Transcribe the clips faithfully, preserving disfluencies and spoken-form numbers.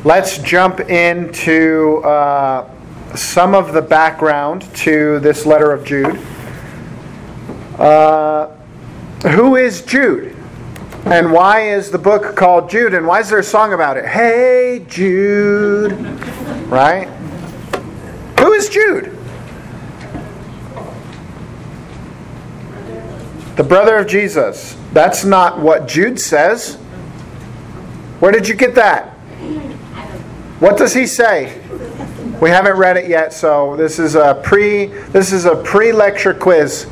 let's jump into uh, some of the background to this letter of Jude. Uh, who is Jude? And why is the book called Jude? And why is there a song about it? Hey, Jude. Right? Who is Jude? The brother of Jesus. That's not what Jude says. Where did you get that? What does he say? We haven't read it yet, so this is a pre this is a pre-lecture quiz.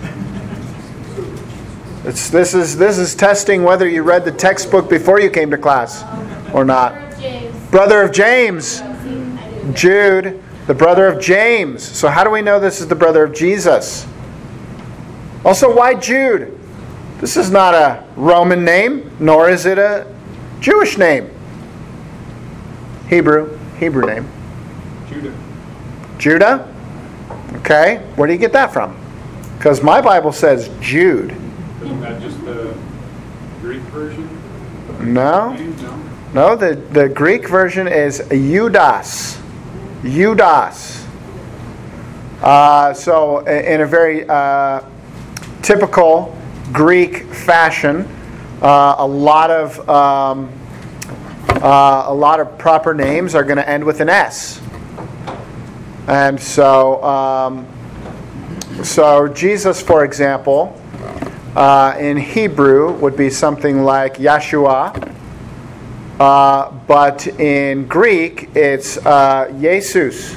It's this is this is testing whether you read the textbook before you came to class or not. Brother of James. Jude, the brother of James. So how do we know this is the brother of Jesus? Also, why Jude? This is not a Roman name, nor is it a Jewish name. Hebrew, Hebrew name. Judah. Judah? Okay, where do you get that from? Because my Bible says Jude. Isn't that just the Greek version? No. No. No, the, the Greek version is Judas. Judas. Uh, so, in a very uh, typical Greek fashion, uh, a lot of um, uh, a lot of proper names are going to end with an S, and so um, so Jesus, for example, uh, in Hebrew would be something like Yeshua, uh, but in Greek it's uh, Jesus.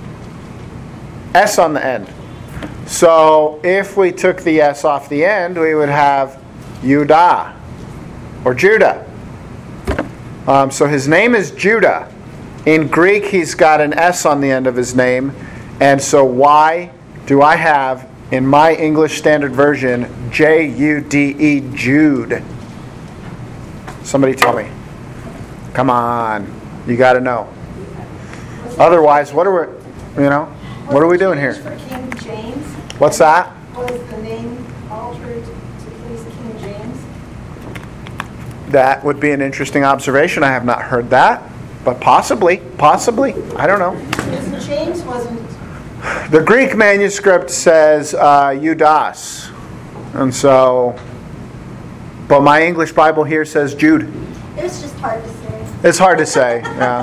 S on the end. So if we took the S off the end, we would have Judah or Judah. Um, so his name is Judah. In Greek, he's got an S on the end of his name. And so why do I have, in my English Standard Version, J U D E, Jude? Somebody tell me. Come on. You got to know. Otherwise, what are we, you know, what are we doing here? For King James? What's that? Was the name altered to please King James? That would be an interesting observation. I have not heard that, but possibly, possibly. I don't know. Because James wasn't... The Greek manuscript says uh, Judas, and so, but my English Bible here says Jude. It was just hard to say. It's hard to say. Yeah.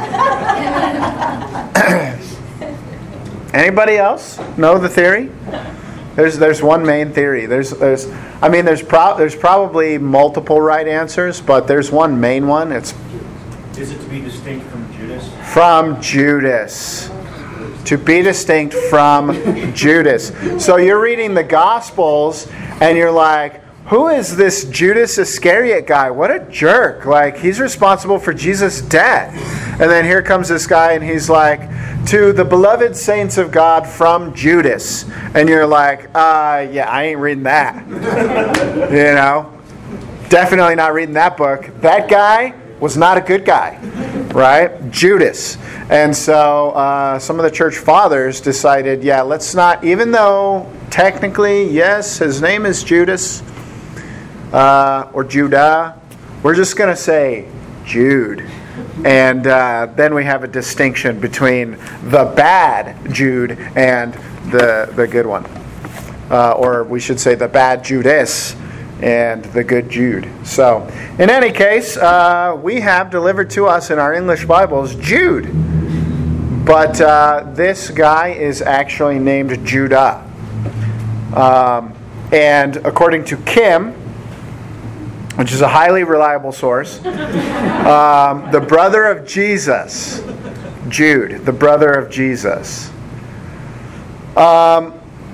Anybody else know the theory? There's there's one main theory. There's there's I mean there's pro- there's probably multiple right answers, but there's one main one. It's Is it to be distinct from Judas? From Judas. To be distinct from Judas. So you're reading the Gospels and you're like, who is this Judas Iscariot guy? What a jerk. Like, he's responsible for Jesus' death. And then here comes this guy and he's like, to the beloved saints of God from Judas. And you're like, uh, yeah, I ain't reading that. You know? Definitely not reading that book. That guy was not a good guy. Right? Judas. And so uh, some of the church fathers decided, yeah, let's not, even though technically, yes, his name is Judas, Uh, or Judah, we're just going to say Jude. And uh, then we have a distinction between the bad Jude and the the good one. Uh, or we should say the bad Judas and the good Jude. So, in any case, uh, we have delivered to us in our English Bibles Jude. But uh, this guy is actually named Judah. Um, and according to Kim, which is a highly reliable source, um, the brother of Jesus, Jude, the brother of Jesus. Um,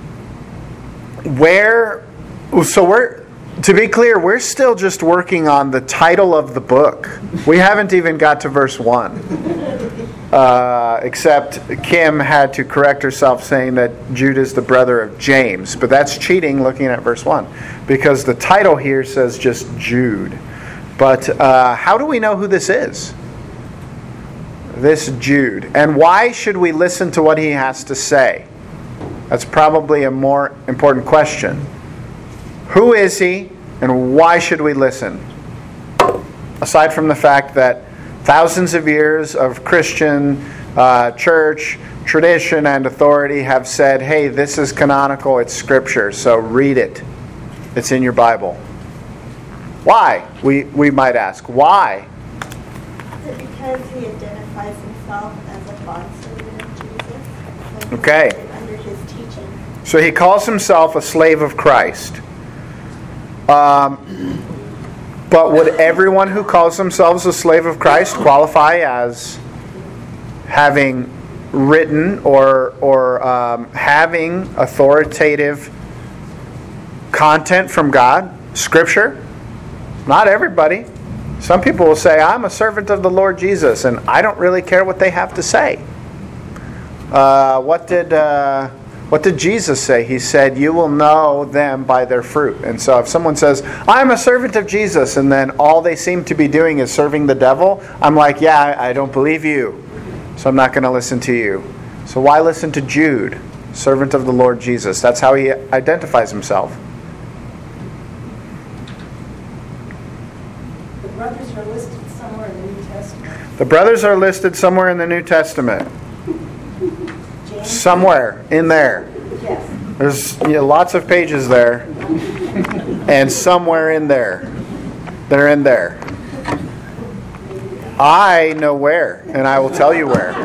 where, so we're, to be clear, we're still just working on the title of the book. We haven't even got to verse one. Uh, except Kim had to correct herself saying that Jude is the brother of James. But that's cheating looking at verse one. Because the title here says just Jude. But uh, how do we know who this is? This Jude. And why should we listen to what he has to say? That's probably a more important question. Who is he and why should we listen? Aside from the fact that Thousands of years of Christian uh, church tradition and authority have said, hey, this is canonical, it's Scripture, so read it. It's in your Bible. Why? We, we might ask. Why? Is it because he identifies himself as a bondservant of Jesus? So Okay. under his teaching. So he calls himself a slave of Christ. Um, but would everyone who calls themselves a slave of Christ qualify as having written or or um, having authoritative content from God, Scripture? Not everybody. Some people will say, I'm a servant of the Lord Jesus, and I don't really care what they have to say. Uh, what did uh, what did Jesus say? He said, you will know them by their fruit. And so if someone says, I'm a servant of Jesus, and then all they seem to be doing is serving the devil, I'm like, yeah, I, I don't believe you, so I'm not going to listen to you. So why listen to Jude, servant of the Lord Jesus? That's how he identifies himself. The brothers are listed somewhere in the New Testament. The brothers are listed somewhere in the New Testament. James? Somewhere in there. Yes. There's you know, lots of pages there. And somewhere in there. They're in there. I know where, and I will tell you where.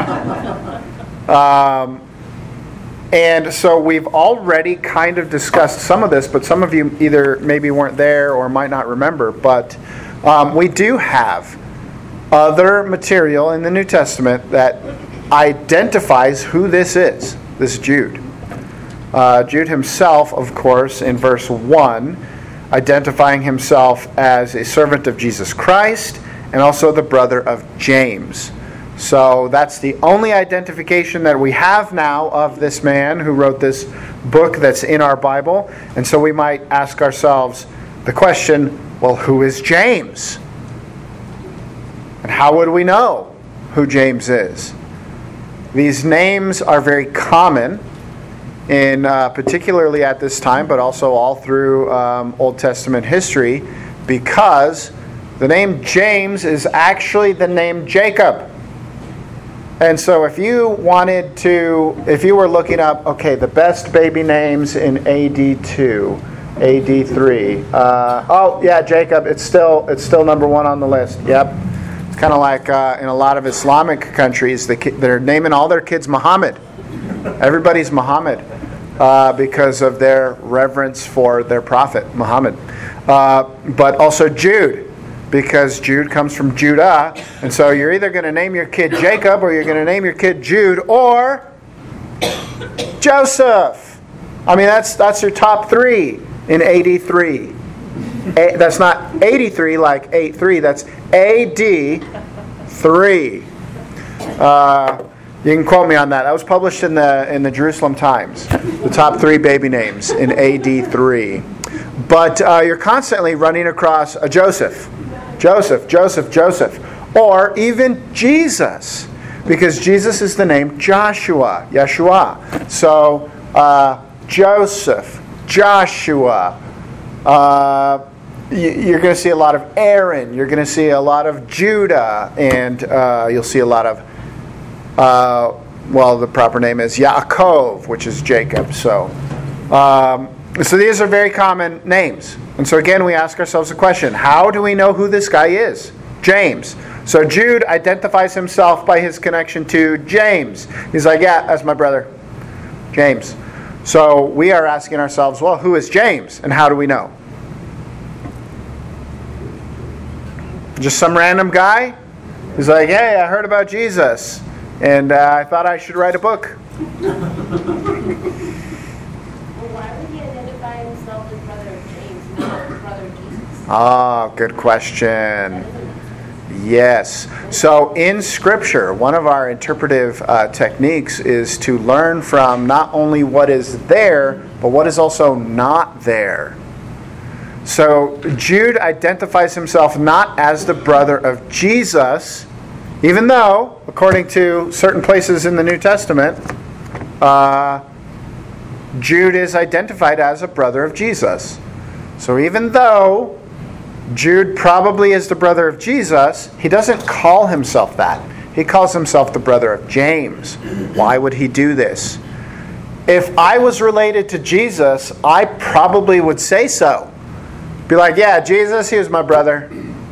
Um, and so we've already kind of discussed some of this, but some of you either maybe weren't there or might not remember. But um, we do have other material in the New Testament that identifies who this is, this Jude. Uh, Jude himself, of course, in verse one, identifying himself as a servant of Jesus Christ and also the brother of James. So that's the only identification that we have now of this man who wrote this book that's in our Bible. And so we might ask ourselves the question, well, who is James? And how would we know who James is? These names are very common, in uh, particularly at this time, but also all through um, Old Testament history, because the name James is actually the name Jacob. And so if you wanted to, if you were looking up, okay, the best baby names in A D two, A D three, uh, oh yeah, Jacob, it's still it's still number one on the list. Yep. It's kind of like uh, in a lot of Islamic countries, the ki- they're naming all their kids Muhammad. Everybody's Muhammad uh, because of their reverence for their prophet, Muhammad. Uh, but also Jude, because Jude comes from Judah. And so you're either going to name your kid Jacob, or you're going to name your kid Jude, or Joseph. I mean, that's that's your top three in A D three. A, that's not eighty-three like eight three. That's A D three. Uh, you can quote me on that. That was published in the in the Jerusalem Times. The top three baby names in A D three. But uh, you're constantly running across a Joseph. Joseph, Joseph, Joseph. Or even Jesus. Because Jesus is the name Joshua, Yeshua. So, uh, Joseph, Joshua. Uh, you're going to see a lot of Aaron. You're going to see a lot of Judah. And uh, you'll see a lot of, uh, well, the proper name is Yaakov, which is Jacob. So, um, so these are very common names. And so again, we ask ourselves a question. How do we know who this guy is? James. So Jude identifies himself by his connection to James. He's like, yeah, that's my brother, James. So we are asking ourselves, well, who is James? And how do we know? Just some random guy? He's like, hey, I heard about Jesus, and uh, I thought I should write a book. Well, why would he identify himself as brother of James, not brother of Jesus? Ah, good question. Yes. So in Scripture, one of our interpretive uh, techniques is to learn from not only what is there, but what is also not there. So Jude identifies himself not as the brother of Jesus, even though, according to certain places in the New Testament, uh, Jude is identified as a brother of Jesus. So even though Jude probably is the brother of Jesus. He doesn't call himself that. He calls himself the brother of James. Why would he do this? If I was related to Jesus, I probably would say so. Be like, yeah, Jesus, he was my brother.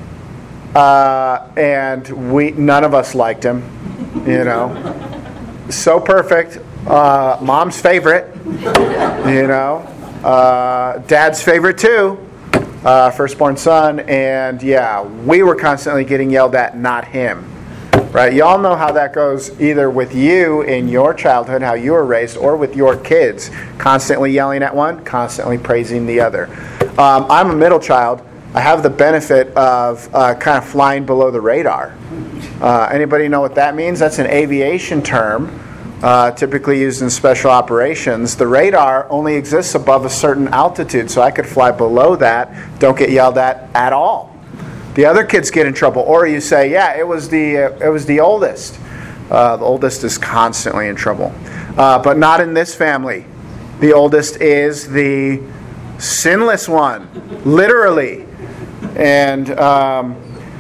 Uh, and we none of us liked him. You know. So perfect. Uh, mom's favorite. You know. Uh, dad's favorite too. Uh, firstborn son. And yeah, we were constantly getting yelled at, not him. Right? Y'all know how that goes either with you in your childhood, how you were raised, or with your kids. Constantly yelling at one, constantly praising the other. Um, I'm a middle child. I have the benefit of uh, kind of flying below the radar. Uh, anybody know what that means? That's an aviation term, uh, typically used in special operations. The radar only exists above a certain altitude, so I could fly below that, don't get yelled at at all. The other kids get in trouble, or you say, "Yeah, it was the uh, it was the oldest." Uh, the oldest is constantly in trouble, uh, but not in this family. The oldest is the sinless one, literally, and um,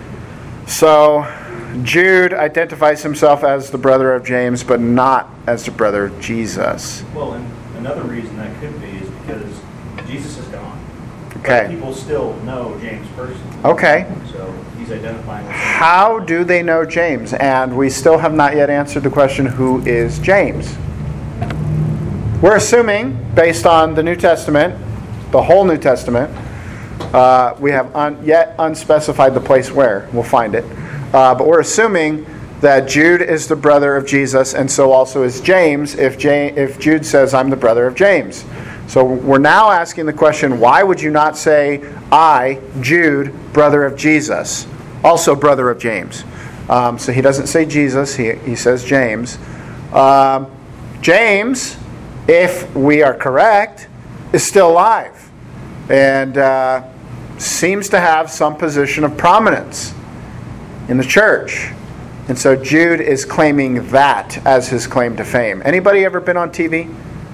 so Jude identifies himself as the brother of James, but not as the brother of Jesus. Well, and another reason that could be is because Jesus is gone. Okay. But people still know James personally. Okay. So he's identifying with him. How do they know James? And we still have not yet answered the question, who is James? We're assuming, based on the New Testament, the whole New Testament, uh, we have un- yet unspecified the place where. We'll find it. Uh, but we're assuming that Jude is the brother of Jesus, and so also is James, if, J- if Jude says, I'm the brother of James. So we're now asking the question, why would you not say, I, Jude, brother of Jesus, also brother of James? Um, so he doesn't say Jesus, he, he says James. Um, James, if we are correct, is still alive and uh, seems to have some position of prominence in the church. And so Jude is claiming that as his claim to fame. Anybody ever been on T V?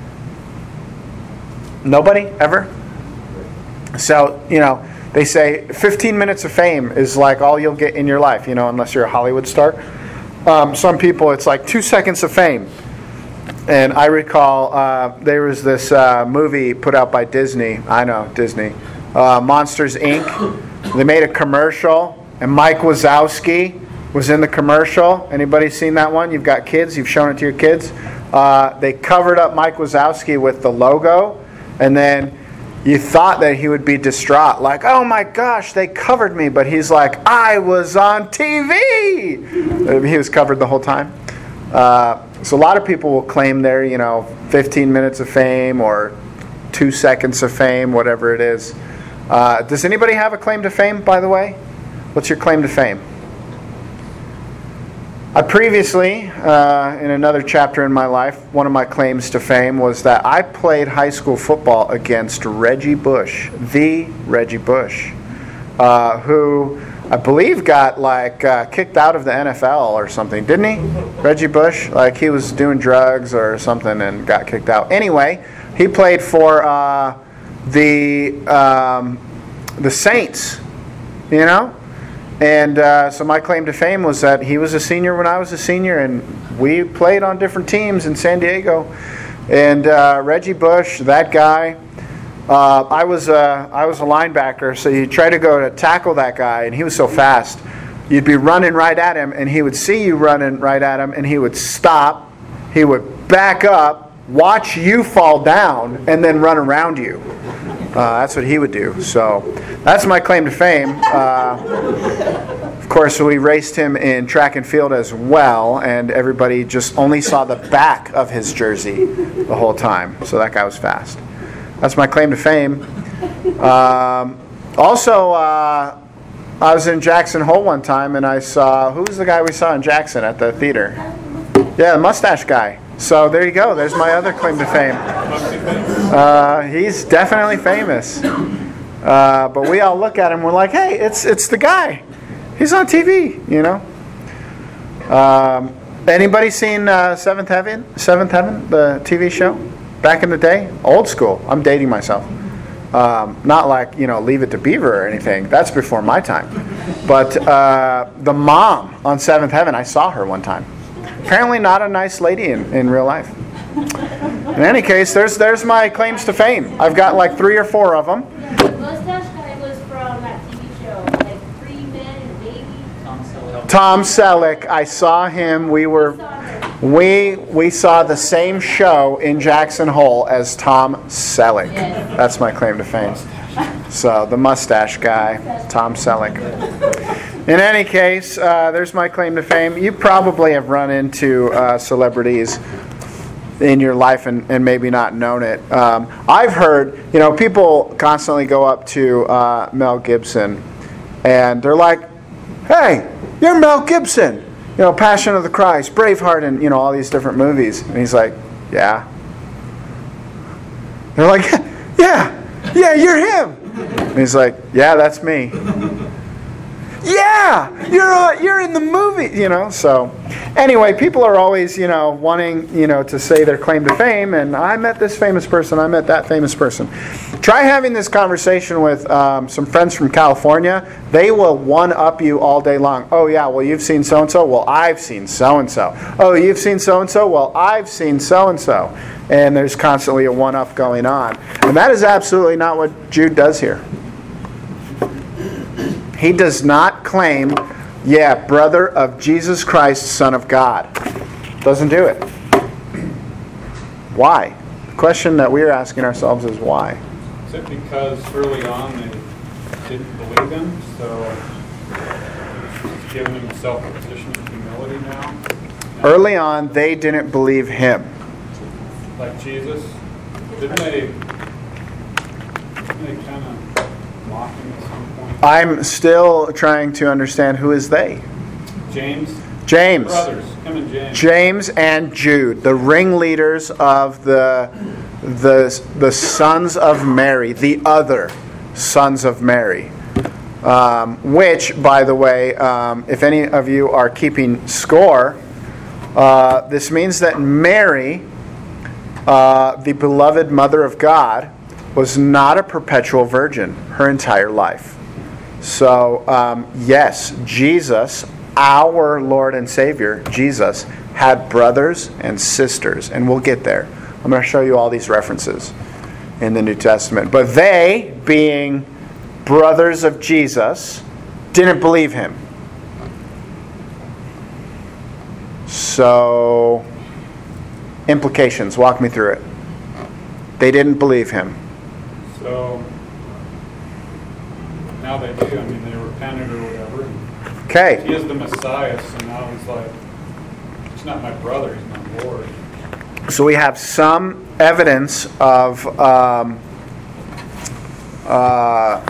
Nobody? Ever? So, you know, they say fifteen minutes of fame is like all you'll get in your life, you know, unless you're a Hollywood star. Um, some people, it's like two seconds of fame. And I recall uh, there was this uh, movie put out by Disney. I know, Disney. Uh, Monsters, Incorporated. They made a commercial, and Mike Wazowski was in the commercial. Anybody seen that one? You've got kids. You've shown it to your kids. Uh, they covered up Mike Wazowski with the logo, and then you thought that he would be distraught, like, oh my gosh, they covered me. But he's like, I was on T V. He was covered the whole time. Uh, so a lot of people will claim their, you know, fifteen minutes of fame or two seconds of fame, whatever it is. Uh, does anybody have a claim to fame, by the way? What's your claim to fame? I previously, uh, in another chapter in my life, one of my claims to fame was that I played high school football against Reggie Bush, the Reggie Bush, uh, who I believe got like uh, kicked out of the N F L or something, didn't he? Reggie Bush, like he was doing drugs or something and got kicked out. Anyway, he played for uh, the um, the Saints, you know. And uh, so my claim to fame was that he was a senior when I was a senior, and we played on different teams in San Diego. And uh, Reggie Bush, that guy, uh, I was a, I was a linebacker, so you try to go to tackle that guy, and he was so fast. You'd be running right at him, and he would see you running right at him, and he would stop. He would back up, watch you fall down, and then run around you. Uh, that's what he would do. So that's my claim to fame. Uh, of course, we raced him in track and field as well, and everybody just only saw the back of his jersey the whole time. So that guy was fast. That's my claim to fame. Um, also, uh, I was in Jackson Hole one time, and I saw, who was the guy we saw in Jackson at the theater? Yeah, the mustache guy. So there you go. There's my other claim to fame. Uh, he's definitely famous. Uh, but we all look at him. We're like, hey, it's it's the guy. He's on T V, you know. Um, anybody seen uh, Seventh Heaven? Seventh Heaven, the T V show, back in the day, old school. I'm dating myself. Um, not like, you know, Leave It to Beaver or anything. That's before my time. But uh, the mom on Seventh Heaven, I saw her one time. Apparently not a nice lady in, in real life. In any case, there's there's my claims to fame. I've got like three or four of them. Yeah, the mustache guy was from that T V show, like Three Men and a Baby. Tom Selleck. Tom Selleck, I saw him. We were we we saw the same show in Jackson Hole as Tom Selleck. Yes. That's my claim to fame. So the mustache guy, Tom Selleck. In any case, uh, there's my claim to fame. You probably have run into uh, celebrities in your life and, and maybe not known it. Um, I've heard, you know, people constantly go up to uh, Mel Gibson and they're like, "Hey, you're Mel Gibson. You know, Passion of the Christ, Braveheart, and, you know, all these different movies." And he's like, "Yeah." They're like, "Yeah, yeah, you're him." And he's like, "Yeah, that's me." "Yeah, you're uh, you're in the movie," you know. So, anyway, people are always, you know, wanting, you know, to say their claim to fame. And I met this famous person. I met that famous person. Try having this conversation with um, some friends from California. They will one up you all day long. "Oh yeah, well you've seen so and so. Well I've seen so and so. Oh, you've seen so and so. Well I've seen so and so." And there's constantly a one up going on. And that is absolutely not what Jude does here. He does not claim, "Yeah, brother of Jesus Christ, Son of God." Doesn't do it. Why? The question that we're asking ourselves is why? Is it because early on they didn't believe him, so he's giving himself a position of humility now? Early on, they didn't believe him. Like Jesus? Didn't they, didn't they kind of mock him at some point? I'm still trying to understand who is they. James? James. Brothers, him and James. James and Jude, the ringleaders of the the the sons of Mary, the other sons of Mary. Um, which, by the way, um, if any of you are keeping score, uh, this means that Mary, uh, the beloved Mother of God, was not a perpetual virgin her entire life. So, um, yes, Jesus, our Lord and Savior, Jesus, had brothers and sisters. And we'll get there. I'm going to show you all these references in the New Testament. But they, being brothers of Jesus, didn't believe him. So, implications. Walk me through it. They didn't believe him. So, now they do. I mean, they repented or whatever. Okay. He is the Messiah, so now he's like, he's not my brother, he's my Lord. So we have some evidence of um, uh,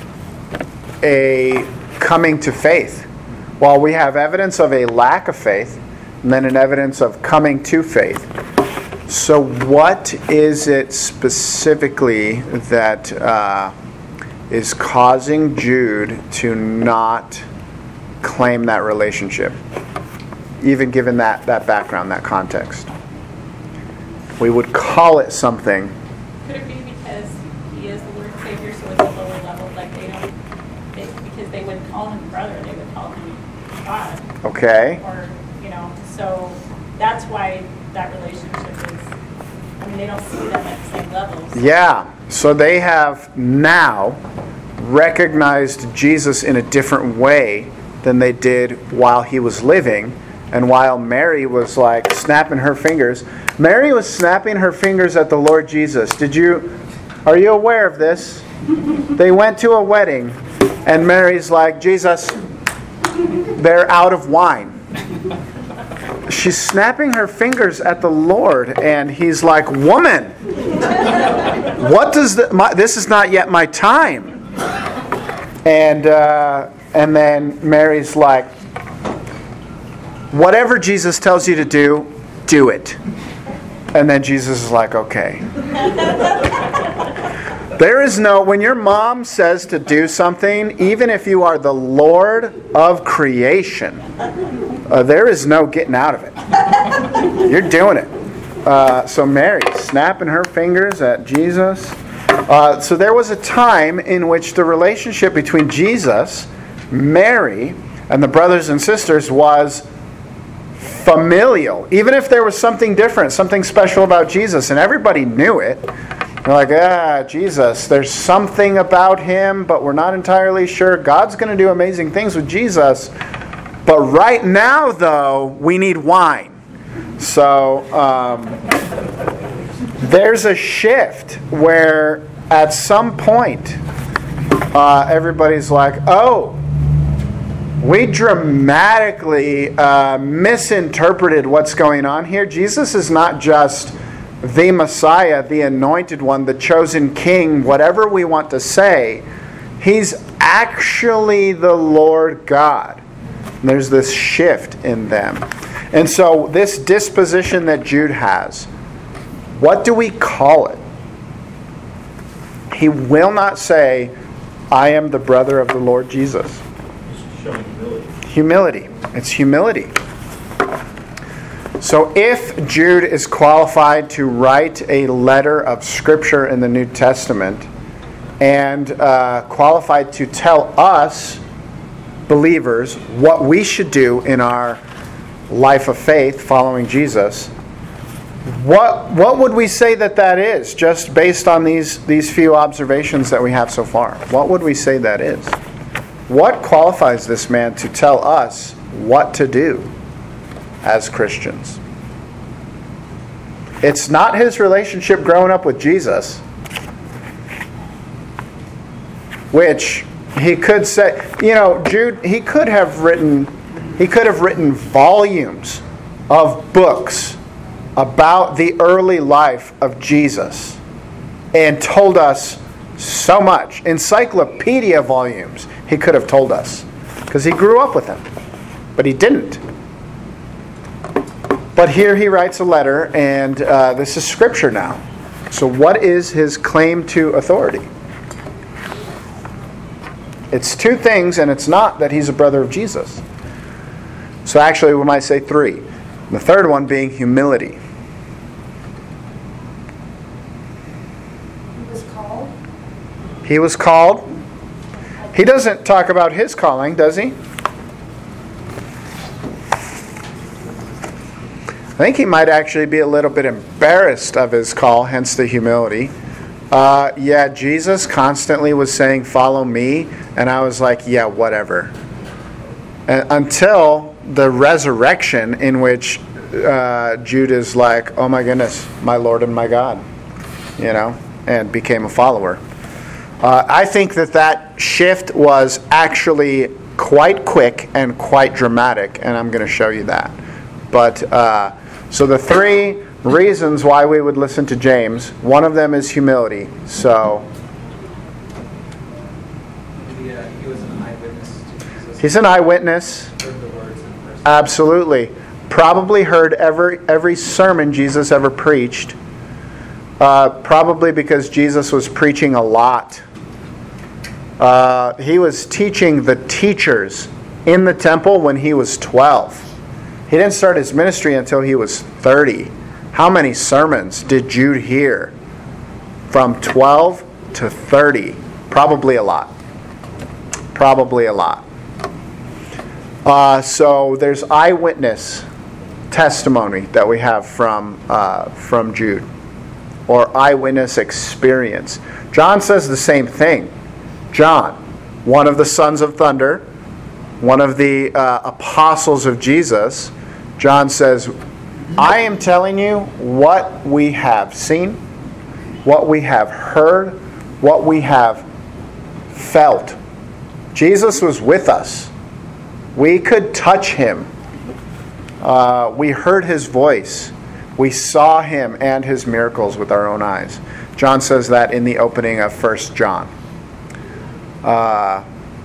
a coming to faith, while we have evidence of a lack of faith, and then an evidence of coming to faith. So what is it specifically that uh, is causing Jude to not claim that relationship, even given that, that background, that context? We would call it something. Could it be because he is the Lord and Savior, so it's a lower level, like they don't, they, because they wouldn't call him brother, they would call him God. Okay. Or, you know, so that's why that relationship is, I mean, they don't see them at the same levels. Yeah. So they have now recognized Jesus in a different way than they did while he was living. And while Mary was like snapping her fingers, Mary was snapping her fingers at the Lord Jesus. Did you, are you aware of this? They went to a wedding and Mary's like, "Jesus, they're out of wine." She's snapping her fingers at the Lord and he's like, "Woman, what does the, my, this is not yet my time." And, uh, and then Mary's like, "Whatever Jesus tells you to do, do it." And then Jesus is like, "Okay." There is no, when your mom says to do something, even if you are the Lord of creation, uh, there is no getting out of it. You're doing it. Uh, so Mary, snapping her fingers at Jesus. Uh, so there was a time in which the relationship between Jesus, Mary, and the brothers and sisters was familial. Even if there was something different, something special about Jesus, and everybody knew it. They're like, ah, Jesus, there's something about him, but we're not entirely sure. God's going to do amazing things with Jesus. But right now, though, we need wine. So um, there's a shift where at some point, uh, everybody's like, oh, we dramatically uh, misinterpreted what's going on here. Jesus is not just the Messiah, the anointed one, the chosen king, whatever we want to say. He's actually the Lord God. And there's this shift in them. And so this disposition that Jude has, what do we call it? He will not say, I am the brother of the Lord Jesus. It's showing humility. Humility. It's humility. So if Jude is qualified to write a letter of Scripture in the New Testament and uh, qualified to tell us, believers, what we should do in our life of faith following Jesus, what what would we say that that is, just based on these, these few observations that we have so far? What would we say that is? What qualifies this man to tell us what to do as Christians? It's not his relationship growing up with Jesus, which he could say, you know, Jude, he could have written, he could have written volumes of books about the early life of Jesus and told us so much. Encyclopedia volumes he could have told us because he grew up with him, but he didn't. But here he writes a letter, and uh, this is Scripture now. So what is his claim to authority? It's two things, and it's not that he's a brother of Jesus. So actually we might say three. The third one being humility. He was called. He was called. He doesn't talk about his calling, does he? I think he might actually be a little bit embarrassed of his call, hence the humility. Uh, yeah, Jesus constantly was saying, follow me. And I was like, yeah, whatever. And until the resurrection, in which uh, Jude is like, oh my goodness, my Lord and my God. You know, and became a follower. Uh, I think that that shift was actually quite quick and quite dramatic. And I'm going to show you that. But... Uh, So the three reasons why we would listen to James, one of them is humility. So Maybe, uh, he was an eyewitness to Jesus. he's an eyewitness. Heard the words in person. Absolutely. Probably heard every every sermon Jesus ever preached. Uh, probably because Jesus was preaching a lot. Uh, he was teaching the teachers in the temple when he was twelve. He didn't start his ministry until he was thirty. How many sermons did Jude hear? From twelve to thirty. Probably a lot. Probably a lot. Uh, so there's eyewitness testimony that we have from uh, from Jude. Or eyewitness experience. John says the same thing. John, one of the sons of thunder, one of the uh, apostles of Jesus, John says, I am telling you what we have seen, what we have heard, what we have felt. Jesus was with us. We could touch him. Uh, we heard his voice. We saw him and his miracles with our own eyes. John says that in the opening of First John. Uh,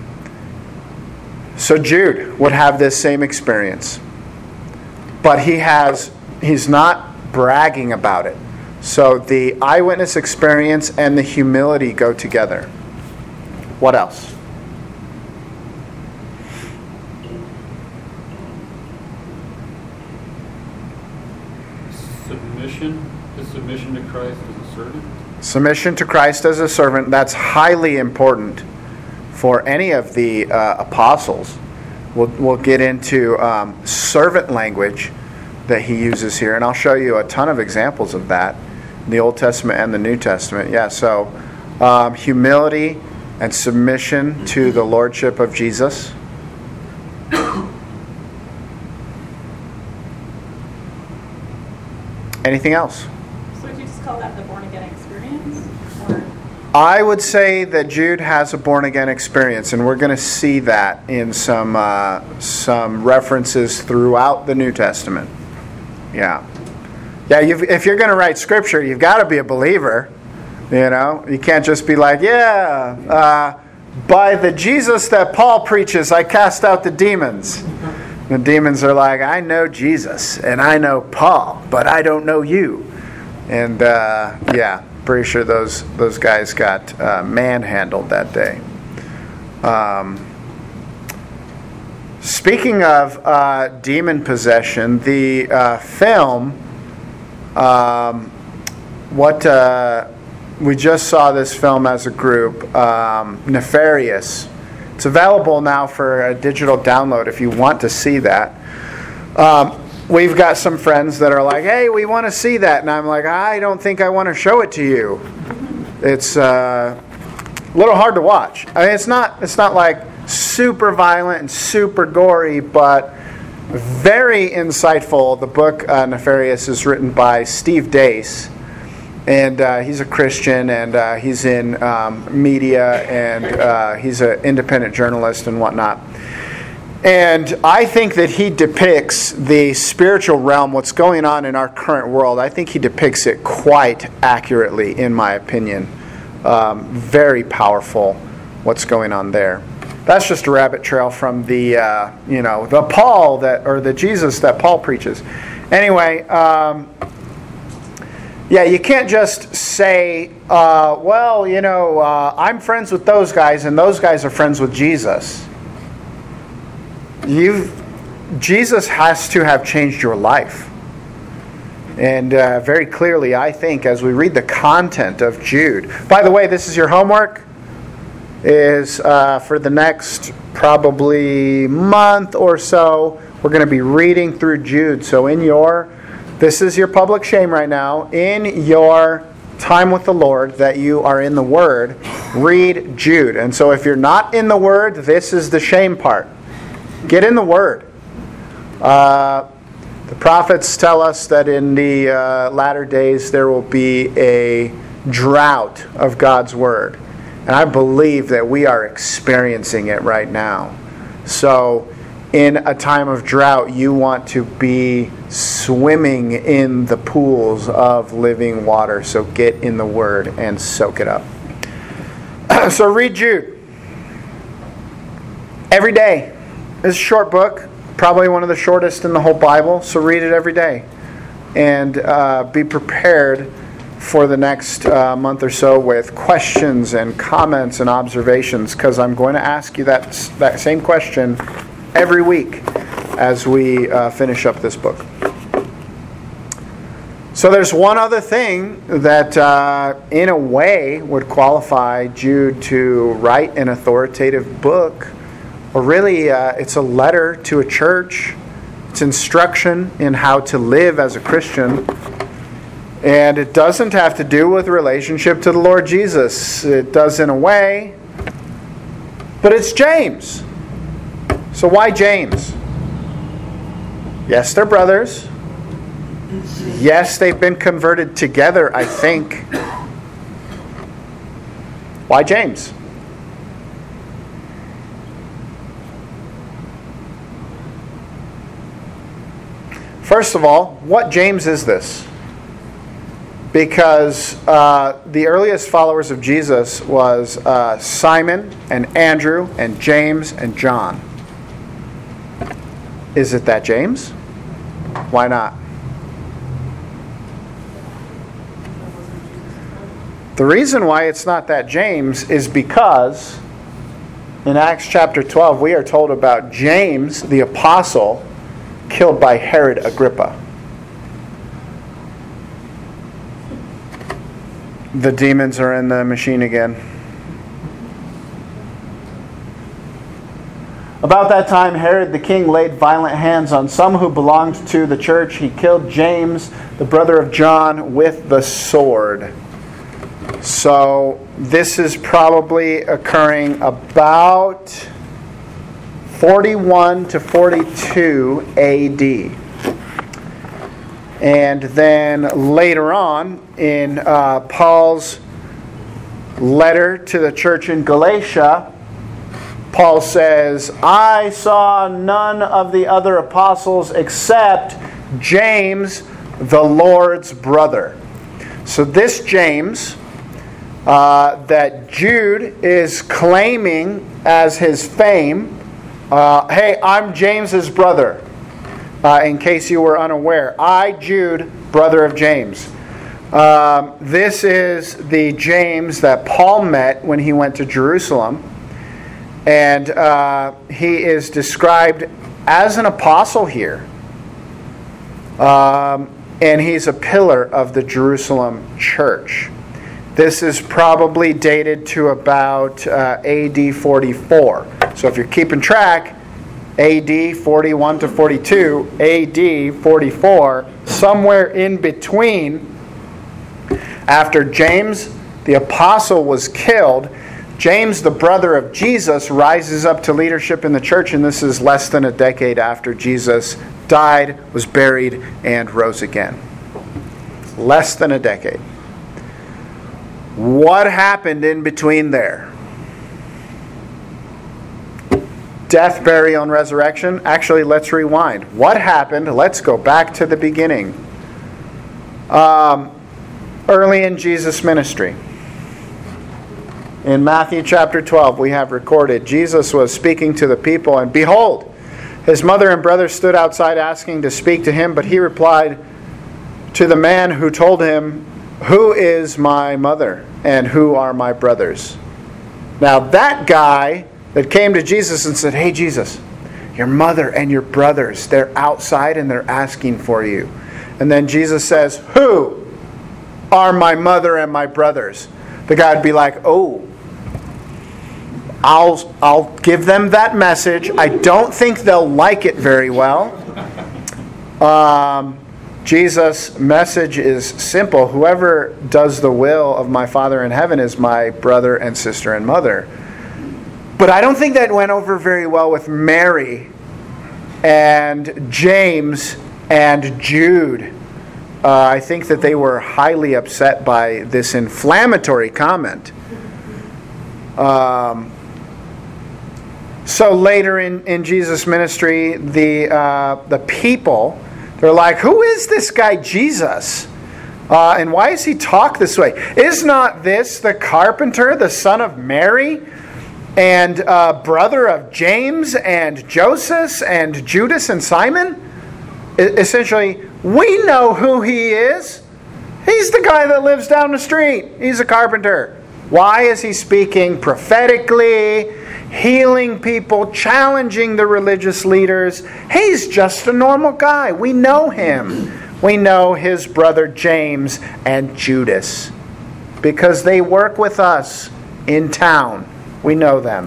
so Jude would have this same experience. But he has, he's not bragging about it. So the eyewitness experience and the humility go together. What else? Submission. Is submission to Christ as a servant? Submission to Christ as a servant, that's highly important for any of the uh, apostles. We'll, we'll get into um, servant language that he uses here, and I'll show you a ton of examples of that in the Old Testament and the New Testament. Yeah, so um, humility and submission to the lordship of Jesus. Anything else? So would you just call that the born-again experience? Or I would say that Jude has a born-again experience, and we're going to see that in some uh, some references throughout the New Testament. Yeah. Yeah, you've, if you're going to write Scripture, you've got to be a believer. You know? You can't just be like, yeah, uh, by the Jesus that Paul preaches, I cast out the demons. The demons are like, I know Jesus, and I know Paul, but I don't know you. And, uh, yeah, pretty sure those those guys got uh, manhandled that day. Um, speaking of uh, demon possession, the uh, film, um, what uh, we just saw this film as a group, um, Nefarious. It's available now for a digital download if you want to see that. Um, we've got some friends that are like, hey, we want to see that. And I'm like, I don't think I want to show it to you. It's uh, a little hard to watch. I mean, it's not, it's not like super violent and super gory, but very insightful. The book uh, Nefarious is written by Steve Deace. And uh, he's a Christian, and uh, he's in um, media, and uh, he's an independent journalist and whatnot. And I think that he depicts the spiritual realm, what's going on in our current world. I think he depicts it quite accurately, in my opinion. Um, very powerful, what's going on there. That's just a rabbit trail from the, uh, you know, the Paul that, or the Jesus that Paul preaches. Anyway. Um, Yeah, you can't just say, uh, well, you know, uh, I'm friends with those guys and those guys are friends with Jesus. You've, Jesus has to have changed your life. And uh, very clearly, I think, as we read the content of Jude. By the way, this is your homework. Is uh, for the next probably month or so, we're going to be reading through Jude. So in your... This is your public shame right now. In your time with the Lord that you are in the Word, read Jude. And so if you're not in the Word, this is the shame part. Get in the Word. Uh, the prophets tell us that in the uh, latter days there will be a drought of God's Word. And I believe that we are experiencing it right now. So in a time of drought, you want to be swimming in the pools of living water. So get in the Word and soak it up. So read Jude. Every day. It's a short book. Probably one of the shortest in the whole Bible. So read it every day. And uh, be prepared for the next uh, month or so with questions and comments and observations. Because I'm going to ask you that, that same question every week as we uh, finish up this book. So there's one other thing that uh, in a way would qualify Jude to write an authoritative book. Or really, uh, it's a letter to a church. It's instruction in how to live as a Christian. And it doesn't have to do with relationship to the Lord Jesus. It does in a way. But it's James. So why James? Yes, they're brothers. Yes, they've been converted together, I think. Why James? First of all, what James is this? Because uh, the earliest followers of Jesus was uh, Simon and Andrew and James and John. Is it that James? Why not? The reason why it's not that James is because in Acts chapter twelve we are told about James the apostle killed by Herod Agrippa. The demons are in the machine again. About that time, Herod the king laid violent hands on some who belonged to the church. He killed James, the brother of John, with the sword. So this is probably occurring about forty-one to forty-two A D. And then later on, in uh, Paul's letter to the church in Galatia, Paul says, I saw none of the other apostles except James, the Lord's brother. So this James, uh, that Jude is claiming as his fame, uh, hey, I'm James's brother, uh, in case you were unaware. I, Jude, brother of James. Um, this is the James that Paul met when he went to Jerusalem. And uh, he is described as an apostle here. Um, and he's a pillar of the Jerusalem church. This is probably dated to about uh, A D forty-four. So if you're keeping track, A D forty-one to forty-two, A D forty-four, somewhere in between, after James the apostle was killed, James, the brother of Jesus, rises up to leadership in the church, and this is less than a decade after Jesus died, was buried, and rose again. Less than a decade. What happened in between there? Death, burial, and resurrection? Actually, let's rewind. What happened? Let's go back to the beginning. Um, early in Jesus' ministry. In Matthew chapter twelve, we have recorded, Jesus was speaking to the people, and behold, his mother and brother stood outside asking to speak to him, but he replied to the man who told him, who is my mother and who are my brothers? Now that guy that came to Jesus and said, hey Jesus, your mother and your brothers, they're outside and they're asking for you. And then Jesus says, who are my mother and my brothers? The guy would be like, oh, I'll I'll give them that message. I don't think they'll like it very well. Um, Jesus' message is simple. Whoever does the will of my Father in heaven is my brother and sister and mother. But I don't think that went over very well with Mary and James and Jude. Uh, I think that they were highly upset by this inflammatory comment. Um, so later in, in Jesus' ministry, the uh, the people, they're like, who is this guy Jesus? Uh, and why does he talk this way? Is not this the carpenter, the son of Mary, and uh, brother of James and Joseph and Judas and Simon? I- essentially, we know who he is. He's the guy that lives down the street. He's a carpenter. Why is he speaking prophetically, healing people, challenging the religious leaders? He's just a normal guy. We know him. We know his brother James and Judas because they work with us in town. We know them.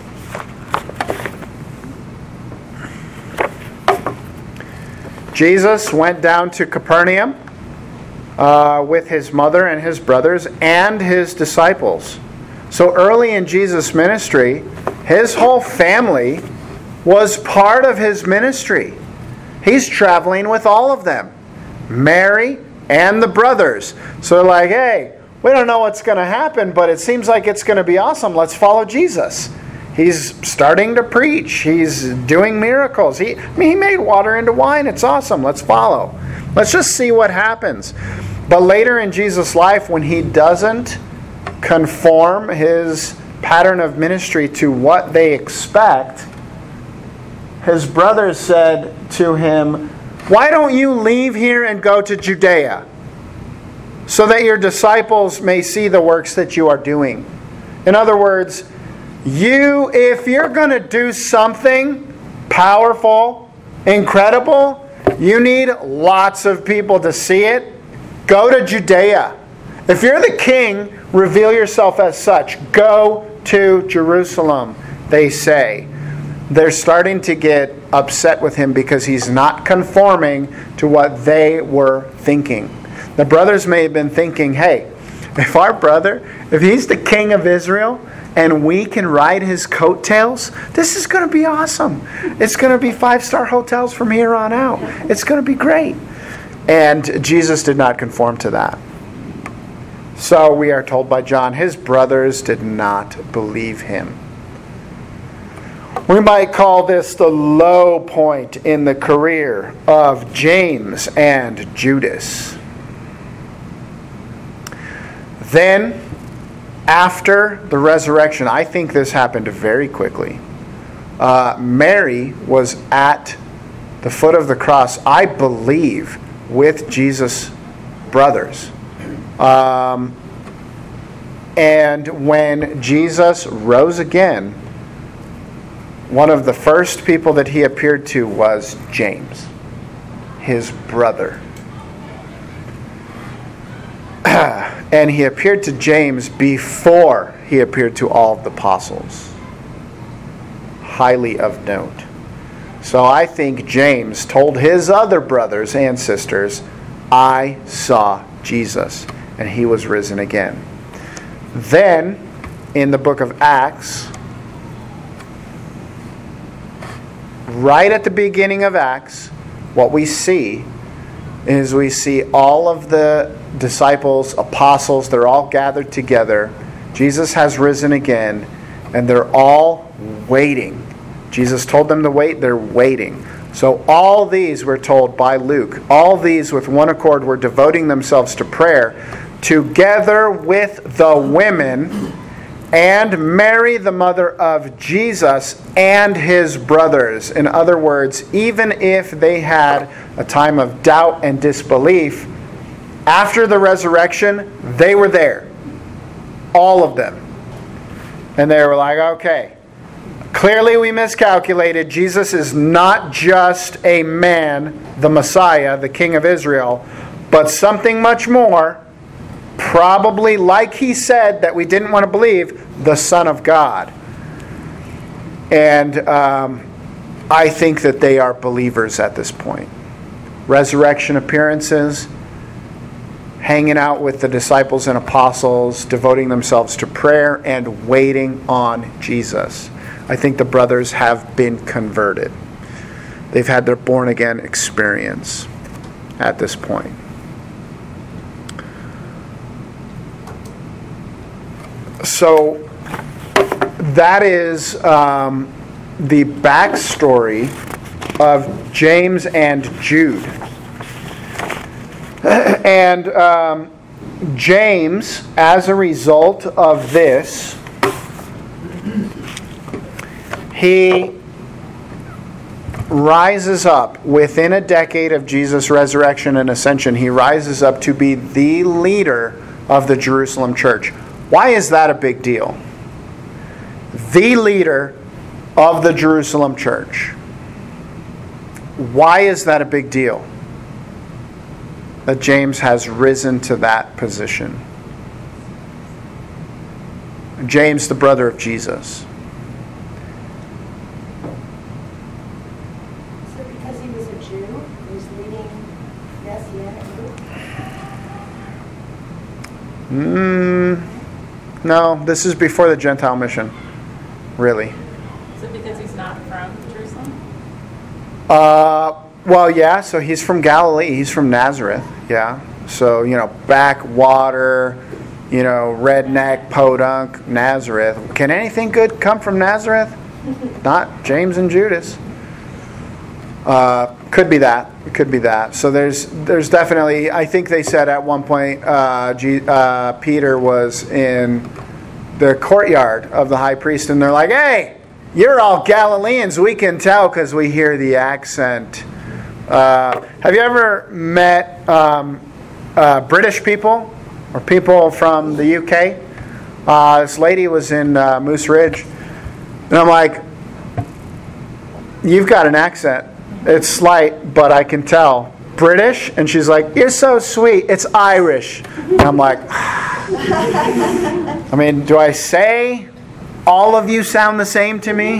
Jesus went down to Capernaum uh, with his mother and his brothers and his disciples. So early in Jesus' ministry, his whole family was part of his ministry. He's traveling with all of them. Mary and the brothers. So they're like, hey, we don't know what's going to happen, but it seems like it's going to be awesome. Let's follow Jesus. He's starting to preach. He's doing miracles. He, I mean, he made water into wine. It's awesome. Let's follow. Let's just see what happens. But later in Jesus' life, when he doesn't conform his pattern of ministry to what they expect, his brothers said to him, why don't you leave here and go to Judea so that your disciples may see the works that you are doing? In other words, you, if you're going to do something powerful, incredible, you need lots of people to see it. Go to Judea. If you're the king, reveal yourself as such. Go to Jerusalem, they say. They're starting to get upset with him because he's not conforming to what they were thinking. The brothers may have been thinking, hey, if our brother, if he's the king of Israel, and we can ride his coattails, this is going to be awesome. It's going to be five-star hotels from here on out. It's going to be great. And Jesus did not conform to that. So we are told by John, his brothers did not believe him. We might call this the low point in the career of James and Judas. Then, after the resurrection, I think this happened very quickly. Uh, Mary was at the foot of the cross, I believe, with Jesus' brothers. Um, and when Jesus rose again, one of the first people that he appeared to was James, his brother. And he appeared to James before he appeared to all of the apostles. Highly of note. So I think James told his other brothers and sisters, I saw Jesus, and he was risen again. Then, in the book of Acts, right at the beginning of Acts, what we see is we see all of the disciples, apostles, they're all gathered together. Jesus has risen again, and they're all waiting. Jesus told them to wait, they're waiting. So all these were told by Luke, all these with one accord were devoting themselves to prayer, together with the women and Mary, the mother of Jesus, and his brothers. In other words, even if they had a time of doubt and disbelief, after the resurrection, they were there. All of them. And they were like, okay, clearly we miscalculated. Jesus is not just a man, the Messiah, the King of Israel, but something much more. Probably, like he said, that we didn't want to believe, the Son of God. And um, I think that they are believers at this point. Resurrection appearances, hanging out with the disciples and apostles, devoting themselves to prayer and waiting on Jesus. I think the brothers have been converted. They've had their born-again experience at this point. So that is um, the backstory of James and Jude. And um, James, as a result of this, he rises up within a decade of Jesus' resurrection and ascension. He rises up to be the leader of the Jerusalem church. Why is that a big deal? The leader of the Jerusalem church. Why is that a big deal? That James has risen to that position. James, the brother of Jesus. So because he was a Jew, he was leading Messianic group? Mm, no, this is before the Gentile mission. Really. Is it because he's not from Jerusalem? Uh, well, yeah, so he's from Galilee. He's from Nazareth, yeah. So, you know, backwater, you know, redneck, podunk, Nazareth. Can anything good come from Nazareth? Not James and Judas. Uh, could be that. It could be that. So there's there's definitely, I think they said at one point uh, G, uh, Peter was in the courtyard of the high priest, and they're like, hey, you're all Galileans. We can tell because we hear the accent. Uh, have you ever met um, uh, British people or people from the U K? Uh, this lady was in uh, Moose Ridge, and I'm like, you've got an accent. It's slight, but I can tell British? And she's like, you're so sweet. It's Irish. And I'm like, I mean, do I say all of you sound the same to me?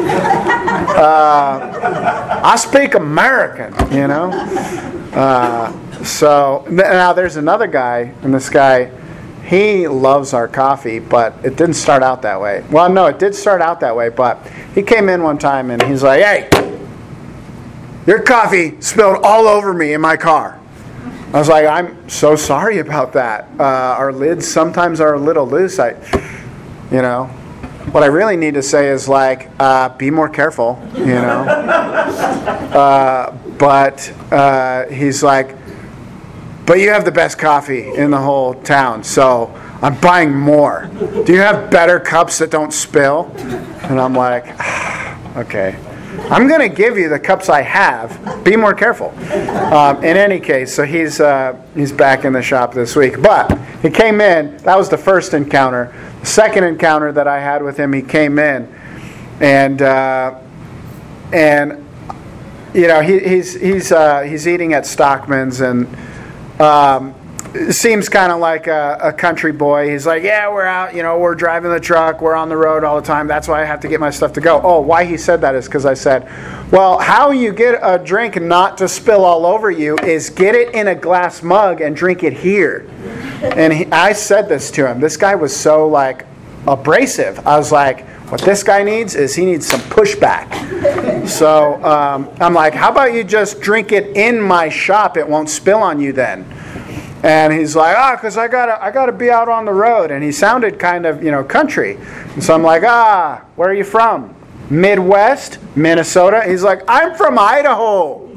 Uh, I speak American, you know. Uh, so now there's another guy, and this guy, he loves our coffee, but it didn't start out that way. Well, no, it did start out that way, but he came in one time and he's like, hey, your coffee spilled all over me in my car. I was like, I'm so sorry about that. Uh, our lids sometimes are a little loose. I, you know, what I really need to say is like, uh, be more careful, you know. Uh, but uh, he's like, but you have the best coffee in the whole town, so I'm buying more. Do you have better cups that don't spill? And I'm like, okay. I'm going to give you the cups I have. Be more careful. Um, in any case, so he's uh, he's back in the shop this week. But he came in. That was the first encounter. The second encounter that I had with him, he came in, and uh, and you know he, he's he's uh, he's eating at Stockman's and. Um, seems kind of like a, a country boy. He's like, yeah, we're out, you know, we're driving the truck, we're on the road all the time. That's why I have to get my stuff to go. Oh, why he said that is because I said, well, how you get a drink not to spill all over you is get it in a glass mug and drink it here. And he, I said this to him. This guy was so like abrasive. I was like, what this guy needs is he needs some pushback. So um, I'm like, how about you just drink it in my shop? It won't spill on you then. And he's like, ah, oh, because I gotta, I gotta be out on the road. And he sounded kind of, you know, country. And so I'm like, ah, where are you from? Midwest, Minnesota. He's like, I'm from Idaho.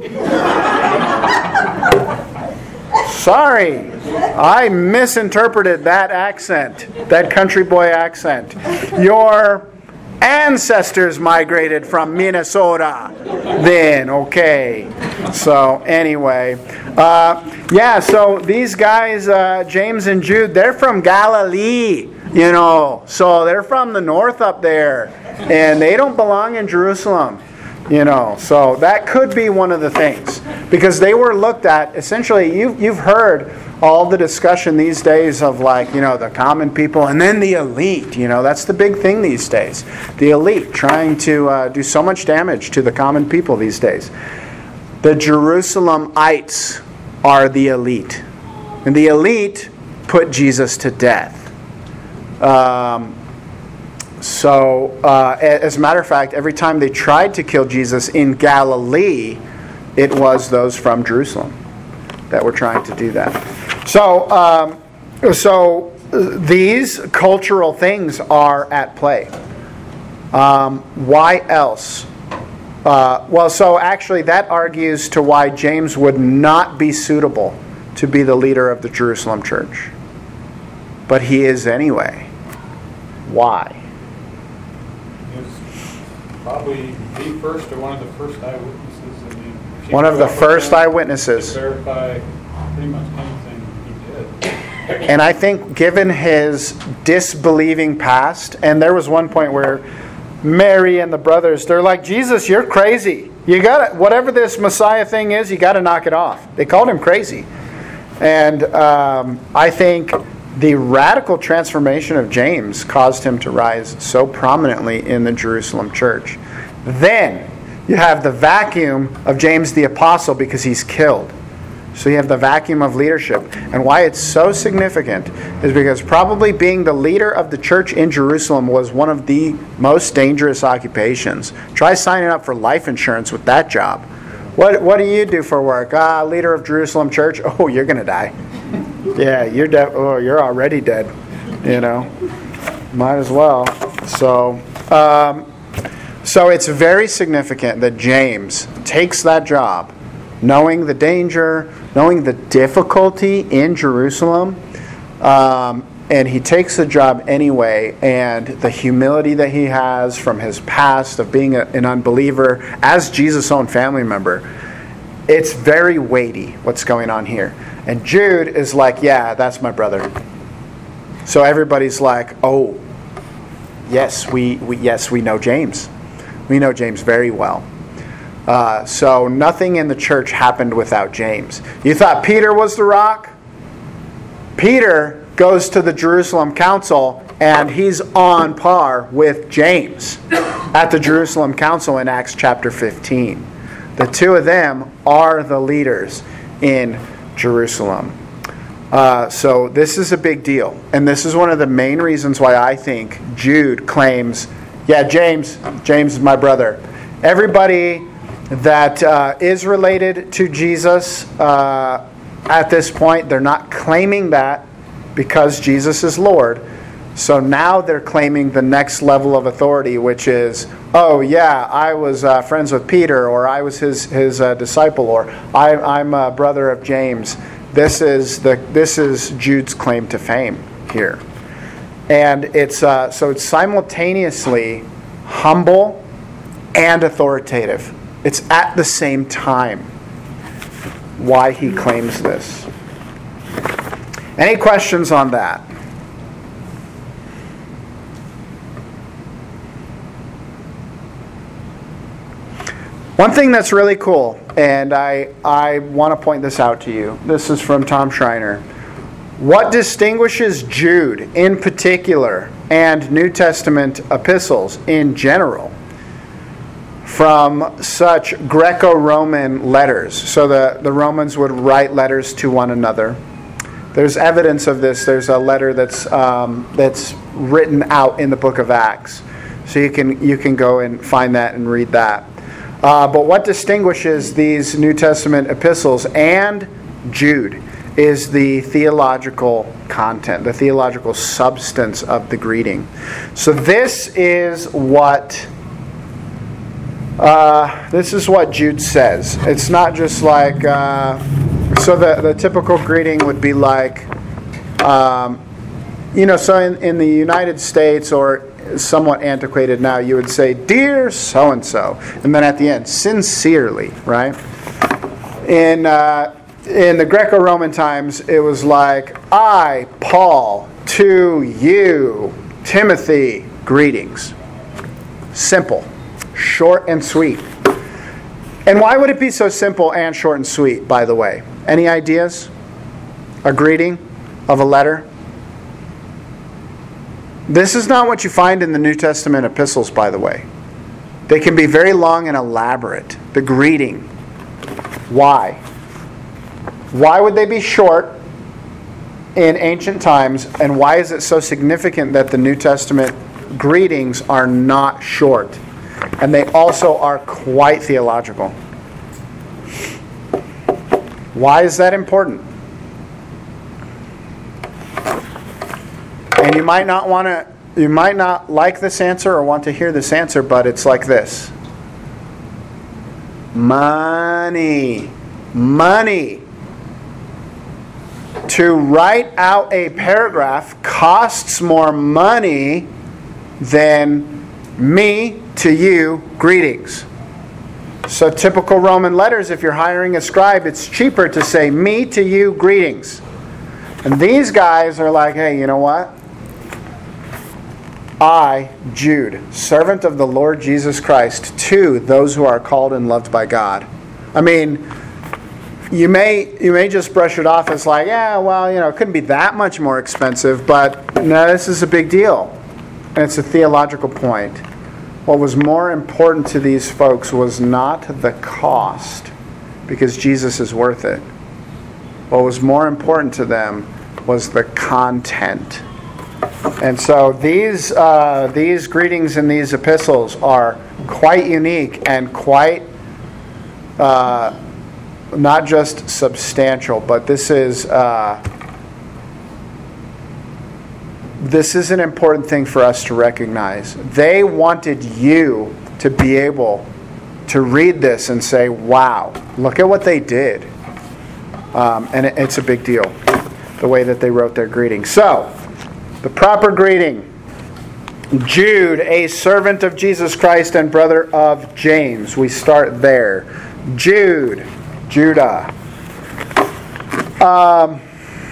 Sorry, I misinterpreted that accent, that country boy accent. Your ancestors migrated from Minnesota then, okay. So anyway, uh, yeah, so these guys, uh, James and Jude, they're from Galilee, you know. So they're from the north up there, and they don't belong in Jerusalem. You know, so that could be one of the things. Because they were looked at, essentially, you've, you've heard all the discussion these days of like, you know, the common people and then the elite. You know, that's the big thing these days. The elite trying to uh, do so much damage to the common people these days. The Jerusalemites are the elite. And the elite put Jesus to death. Um... So, uh, as a matter of fact, every time they tried to kill Jesus in Galilee, it was those from Jerusalem that were trying to do that. So, um, so these cultural things are at play. Um, why else? Uh, well, so actually that argues to why James would not be suitable to be the leader of the Jerusalem church. But he is anyway. Why? Probably the first or one of the first eyewitnesses. I mean, one of the first eyewitnesses. To verify pretty much anything he did. And I think given his disbelieving past, and there was one point where Mary and the brothers, they're like, Jesus, you're crazy. You got to, whatever this Messiah thing is, you got to knock it off. They called him crazy. And um, I think the radical transformation of James caused him to rise so prominently in the Jerusalem church. Then you have the vacuum of James the Apostle because he's killed. So you have the vacuum of leadership. And why it's so significant is because probably being the leader of the church in Jerusalem was one of the most dangerous occupations. Try signing up for life insurance with that job. What what do you do for work? Ah, leader of Jerusalem church. Oh, you're going to die. Yeah, you're dead. Oh, you're already dead. You know, might as well. So, um, so it's very significant that James takes that job, knowing the danger, knowing the difficulty in Jerusalem, um, and he takes the job anyway. And the humility that he has from his past of being a, an unbeliever as Jesus' own family member, it's very weighty what's going on here. And Jude is like, yeah, that's my brother. So everybody's like, oh, yes, we, we yes we know James. We know James very well. Uh, so nothing in the church happened without James. You thought Peter was the rock? Peter goes to the Jerusalem council and he's on par with James at the Jerusalem council in Acts chapter fifteen. The two of them are the leaders in Jerusalem. Uh, so this is a big deal. And this is one of the main reasons why I think Jude claims, yeah, James, James is my brother. Everybody that uh, is related to Jesus uh, at this point, they're not claiming that because Jesus is Lord. So now they're claiming the next level of authority, which is, oh yeah, I was uh, friends with Peter, or I was his his uh, disciple, or I, I'm a brother of James. This is the this is Jude's claim to fame here, and it's uh, so it's simultaneously humble and authoritative. It's at the same time why he claims this. Any questions on that? One thing that's really cool, and I, I want to point this out to you. This is from Tom Schreiner. What distinguishes Jude in particular and New Testament epistles in general from such Greco-Roman letters? So the, the Romans would write letters to one another. There's evidence of this. There's a letter that's um, that's written out in the book of Acts. So you can you can go and find that and read that. Uh, but what distinguishes these New Testament epistles and Jude is the theological content, the theological substance of the greeting. So this is what uh, this is what Jude says. It's not just like uh, so the the typical greeting would be like um, you know so in, in the United States, or somewhat antiquated now, you would say, "Dear so-and-so," and then at the end, "Sincerely," right? In uh, in the Greco-Roman times, it was like, "I, Paul, to you, Timothy, greetings." Simple, short and sweet. And why would it be so simple and short and sweet, by the way? Any ideas? A greeting of a letter? This is not what you find in the New Testament epistles, by the way. They can be very long and elaborate. The greeting. Why? Why would they be short in ancient times, and why is it so significant that the New Testament greetings are not short? And they also are quite theological. Why is that important? And you might not want to, you might not like this answer or want to hear this answer, but it's like this. Money. Money. To write out a paragraph costs more money than me to you greetings. So typical Roman letters, if you're hiring a scribe, it's cheaper to say me to you greetings. And these guys are like, hey, you know what? I, Jude, servant of the Lord Jesus Christ, to those who are called and loved by God. I mean, you may you may just brush it off as like, yeah, well, you know, it couldn't be that much more expensive, but no, this is a big deal. And it's a theological point. What was more important to these folks was not the cost, because Jesus is worth it. What was more important to them was the content. And so these uh, these greetings in these epistles are quite unique and quite uh, not just substantial, but this is uh, this is an important thing for us to recognize. They wanted you to be able to read this and say, "Wow, look at what they did," um, and it, it's a big deal, the way that they wrote their greeting. So. The proper greeting. Jude, a servant of Jesus Christ and brother of James. We start there. Jude, Judah. Um,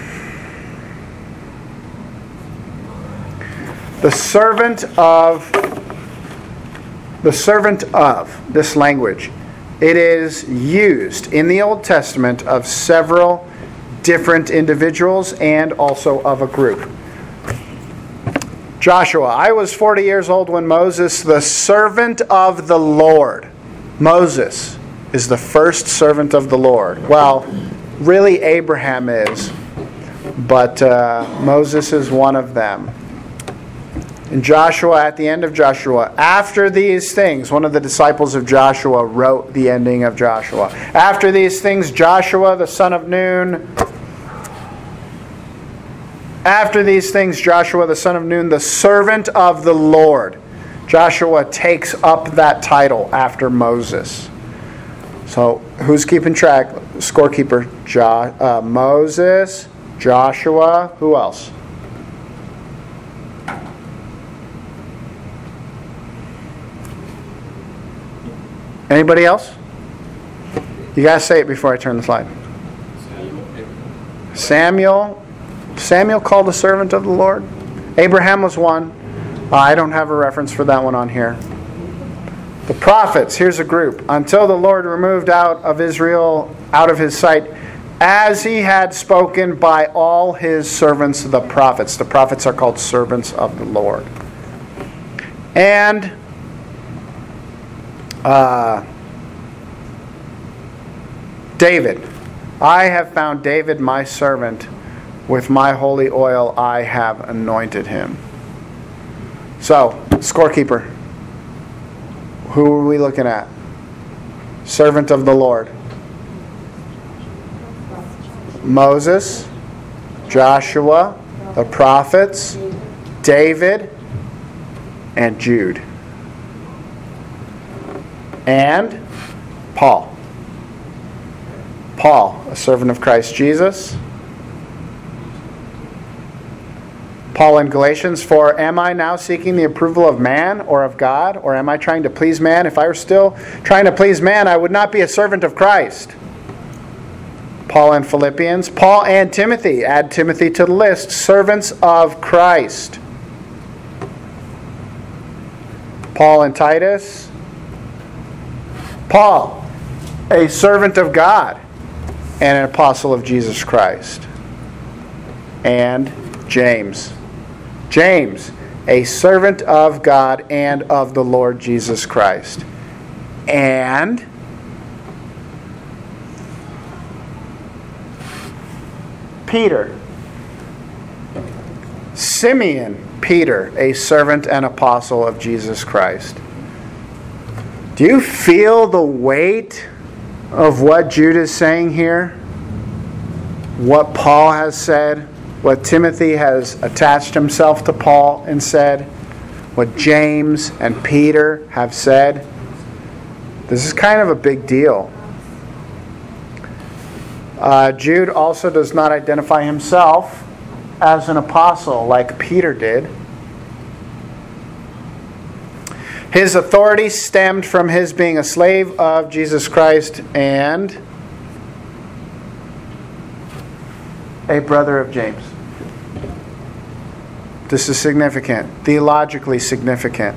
the servant of, the servant of, this language. it is used in the Old Testament of several different individuals and also of a group. Joshua, I was forty years old when Moses, the servant of the Lord. Moses is the first servant of the Lord. Well, really Abraham is, but uh, Moses is one of them. In Joshua, at the end of Joshua, after these things, one of the disciples of Joshua wrote the ending of Joshua. After these things, Joshua, the son of Nun, after these things, Joshua, the son of Nun, the servant of the Lord. Joshua takes up that title after Moses. So, who's keeping track? Scorekeeper, jo- uh, Moses, Joshua, who else? Anybody else? You guys say it before I turn the slide. Samuel. Samuel called a servant of the Lord. Abraham was one. Uh, I don't have a reference for that one on here. The prophets. Here's a group. Until the Lord removed out of Israel, out of his sight, as he had spoken by all his servants, the prophets. The prophets are called servants of the Lord. And Uh, David. I have found David my servant. With my holy oil I have anointed him. So, scorekeeper. Who are we looking at? Servant of the Lord. Moses, Joshua, the prophets, David, and Jude. And Paul. Paul, a servant of Christ Jesus. Paul in Galatians, for am I now seeking the approval of man or of God? Or am I trying to please man? If I were still trying to please man, I would not be a servant of Christ. Paul in Philippians. Paul and Timothy. Add Timothy to the list. Servants of Christ. Paul and Titus. Paul, a servant of God and an apostle of Jesus Christ. And James. James, a servant of God and of the Lord Jesus Christ. And Peter. Simeon Peter, a servant and apostle of Jesus Christ. Do you feel the weight of what Jude is saying here? What Paul has said? What Timothy has attached himself to Paul and said? What James and Peter have said? This is kind of a big deal. Uh, Jude also does not identify himself as an apostle like Peter did. His authority stemmed from his being a slave of Jesus Christ and a brother of James. This is significant, theologically significant.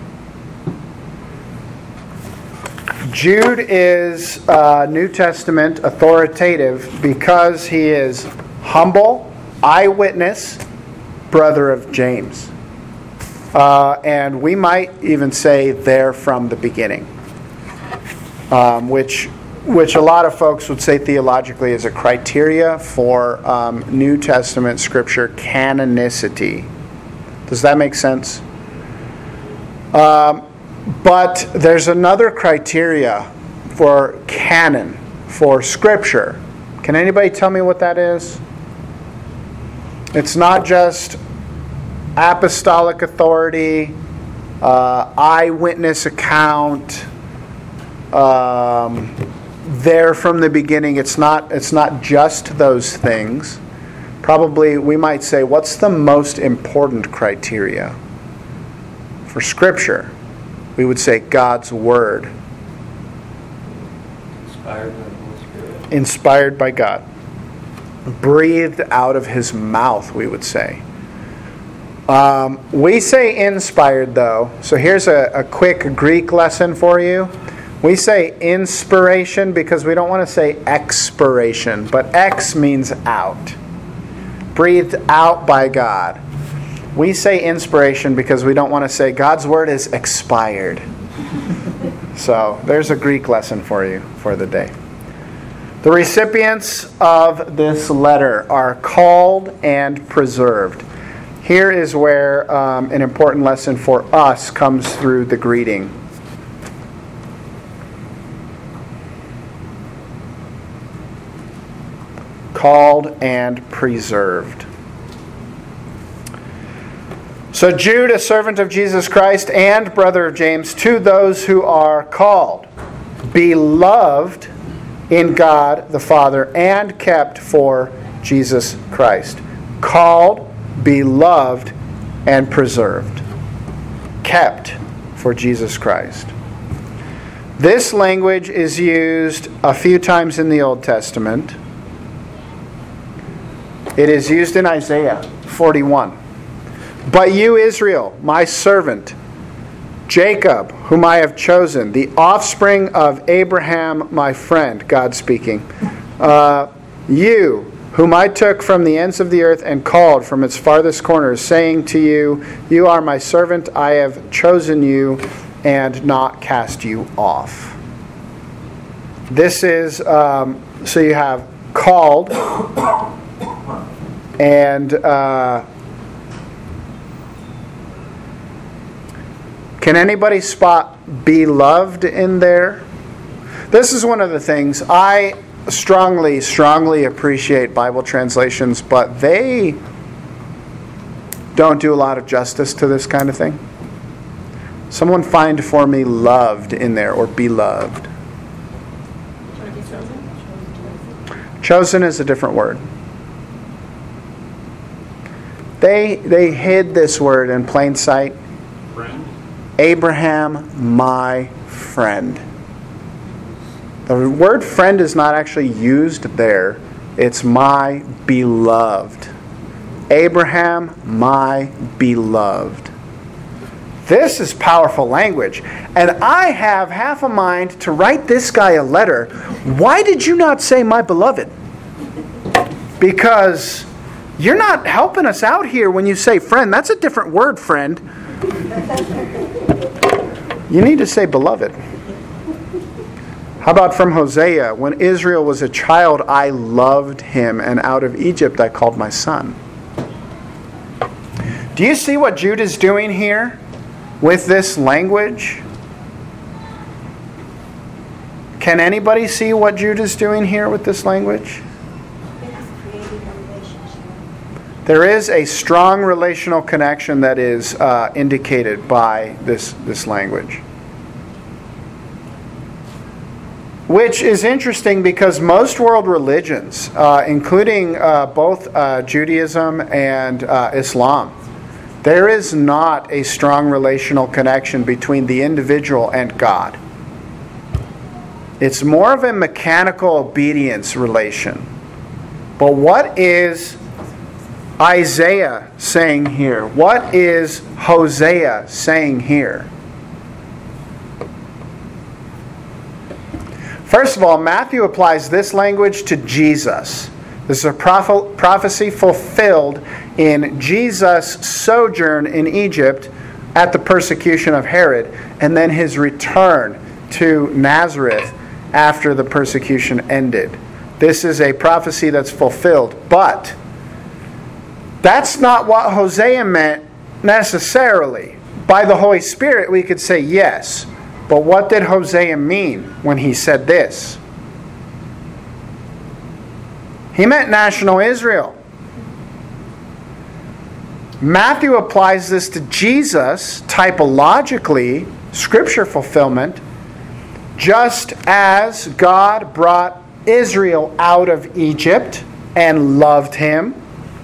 Jude is uh, New Testament authoritative because he is humble, eyewitness, brother of James. Uh, and we might even say there from the beginning, um, which which a lot of folks would say theologically is a criteria for um, New Testament Scripture canonicity. Does that make sense? Um, but there's another criteria for canon, for Scripture. Can anybody tell me what that is? It's not just apostolic authority, uh, eyewitness account, um, there from the beginning. It's not. It's not just those things. Probably we might say, what's the most important criteria for Scripture? We would say God's Word. Inspired by the Holy Spirit. Inspired by God. Breathed out of His mouth, we would say. Um, we say inspired, though. So here's a, a quick Greek lesson for you. We say inspiration because we don't want to say expiration, but ex means out. Breathed out by God. We say inspiration because we don't want to say God's word is expired. So there's a Greek lesson for you for the day. The recipients of this letter are called and preserved. Here is where um, an important lesson for us comes through the greeting. Called and preserved. So Jude, a servant of Jesus Christ and brother of James, to those who are called, beloved in God the Father, and kept for Jesus Christ. Called, beloved, and preserved. Kept for Jesus Christ. This language is used a few times in the Old Testament. It is used in Isaiah forty-one. But you, Israel, my servant, Jacob, whom I have chosen, the offspring of Abraham, my friend, God speaking, uh, you, whom I took from the ends of the earth and called from its farthest corners, saying to you, you are my servant, I have chosen you and not cast you off. This is, um, so you have called, and uh, can anybody spot beloved in there? This is one of the things I strongly, strongly appreciate Bible translations, but they don't do a lot of justice to this kind of thing. Someone find for me loved in there, or beloved. Chosen is a different word. They they hid this word in plain sight. Friend. Abraham, my friend. The word friend is not actually used there. It's my beloved. Abraham, my beloved. This is powerful language. And I have half a mind to write this guy a letter. Why did you not say my beloved? Because you're not helping us out here when you say friend. That's a different word, friend. You need to say beloved. How about from Hosea? When Israel was a child, I loved him, and out of Egypt I called my son. Do you see what Jude is doing here with this language? Can anybody see what Jude is doing here with this language? There is a strong relational connection that is uh, indicated by this, this language. Which is interesting because most world religions, uh, including uh, both uh, Judaism and uh, Islam, there is not a strong relational connection between the individual and God. It's more of a mechanical obedience relation. But what is Isaiah saying here? What is Hosea saying here? First of all, Matthew applies this language to Jesus. This is a proph- prophecy fulfilled in Jesus' sojourn in Egypt at the persecution of Herod, and then his return to Nazareth after the persecution ended. This is a prophecy that's fulfilled, but that's not what Hosea meant necessarily. By the Holy Spirit, we could say yes. But what did Hosea mean when he said this? He meant national Israel. Matthew applies this to Jesus, typologically, scripture fulfillment, just as God brought Israel out of Egypt and loved him,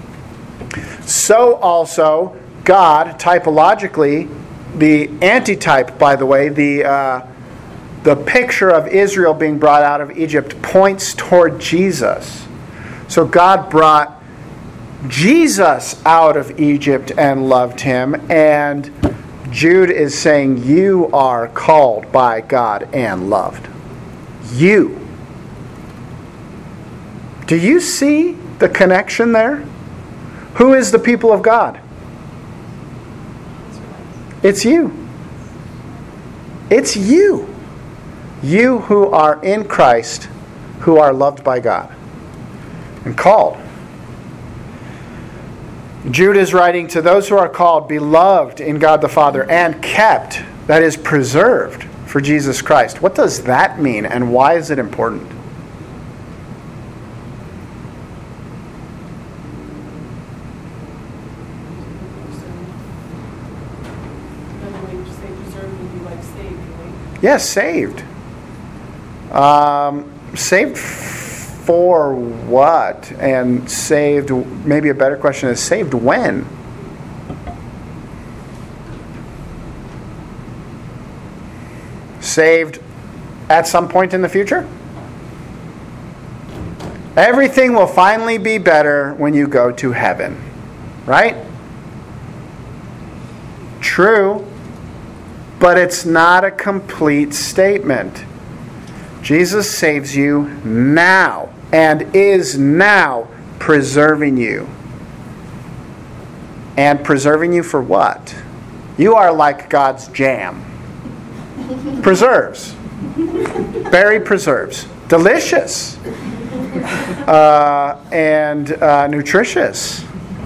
so also God, typologically, the antitype, by the way, the uh, the picture of Israel being brought out of Egypt points toward Jesus. So God brought Jesus out of Egypt and loved him, and Jude is saying you are called by God and loved. You. Do you see the connection there? Who is the people of God? It's you. It's you. You who are in Christ, who are loved by God and called. Jude is writing to those who are called, beloved in God the Father, and kept, that is, preserved for Jesus Christ. What does that mean, and why is it important? Another way to say preserved would be like saved, right? Yes, saved. Um, saved for what? And saved, maybe a better question is, saved when? Saved at some point in the future? Everything will finally be better when you go to heaven. Right? True. But it's not a complete statement. Jesus saves you now and is now preserving you. And preserving you for what? You are like God's jam. Preserves. Berry preserves. Delicious. Uh, and uh, nutritious.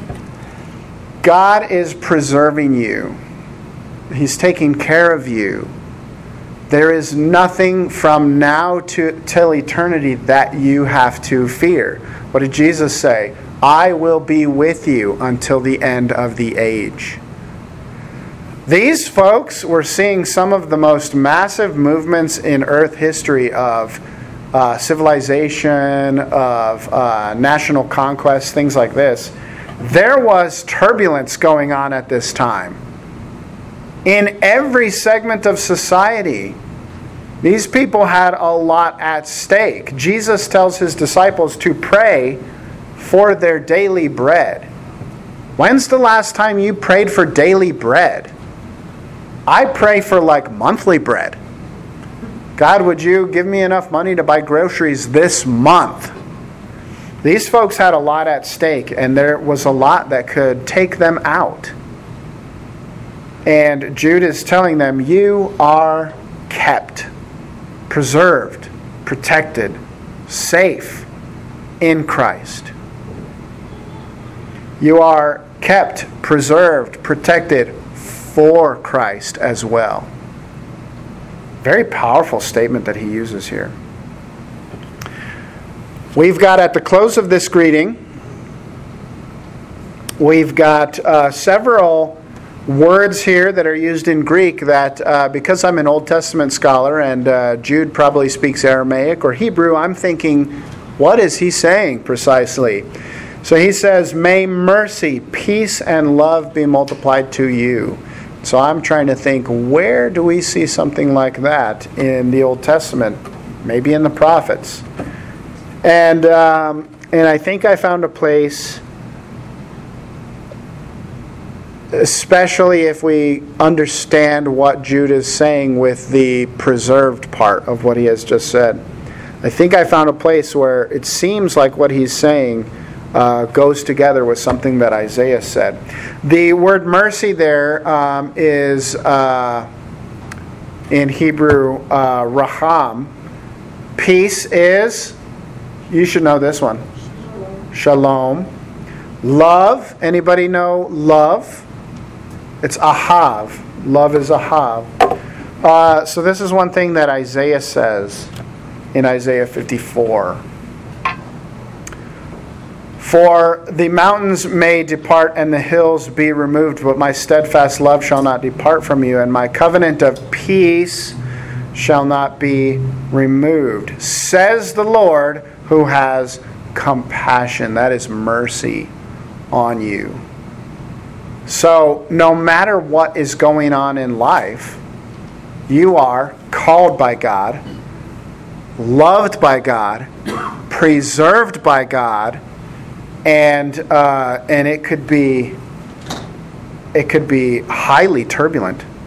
God is preserving you. He's taking care of you. There is nothing from now to till eternity that you have to fear. What did Jesus say? I will be with you until the end of the age. These folks were seeing some of the most massive movements in earth history of uh, civilization, of uh, national conquest, things like this. There was turbulence going on at this time. In every segment of society, these people had a lot at stake. Jesus tells his disciples to pray for their daily bread. When's the last time you prayed for daily bread? I pray for like monthly bread. God, would you give me enough money to buy groceries this month? These folks had a lot at stake, and there was a lot that could take them out. And Jude is telling them, you are kept, preserved, protected, safe in Christ. You are kept, preserved, protected for Christ as well. Very powerful statement that he uses here. We've got at the close of this greeting, we've got uh, several words here that are used in Greek that, uh, because I'm an Old Testament scholar and uh, Jude probably speaks Aramaic or Hebrew, I'm thinking, what is he saying precisely? So he says, may mercy, peace, and love be multiplied to you. So I'm trying to think, where do we see something like that in the Old Testament? Maybe in the prophets. And um, and I think I found a place, especially if we understand what Jude is saying with the preserved part of what he has just said. I think I found a place where it seems like what he's saying uh, goes together with something that Isaiah said. The word mercy there um, is uh, in Hebrew uh, raham. Peace is, you should know this one, shalom. Love, anybody know love? It's ahav. Love is ahav. Uh, so this is one thing that Isaiah says in Isaiah fifty-four. For the mountains may depart and the hills be removed, but my steadfast love shall not depart from you, and my covenant of peace shall not be removed, says the Lord, who has compassion, that is mercy, on you. So no matter what is going on in life, you are called by God, loved by God, preserved by God, and uh, and it could be it could be highly turbulent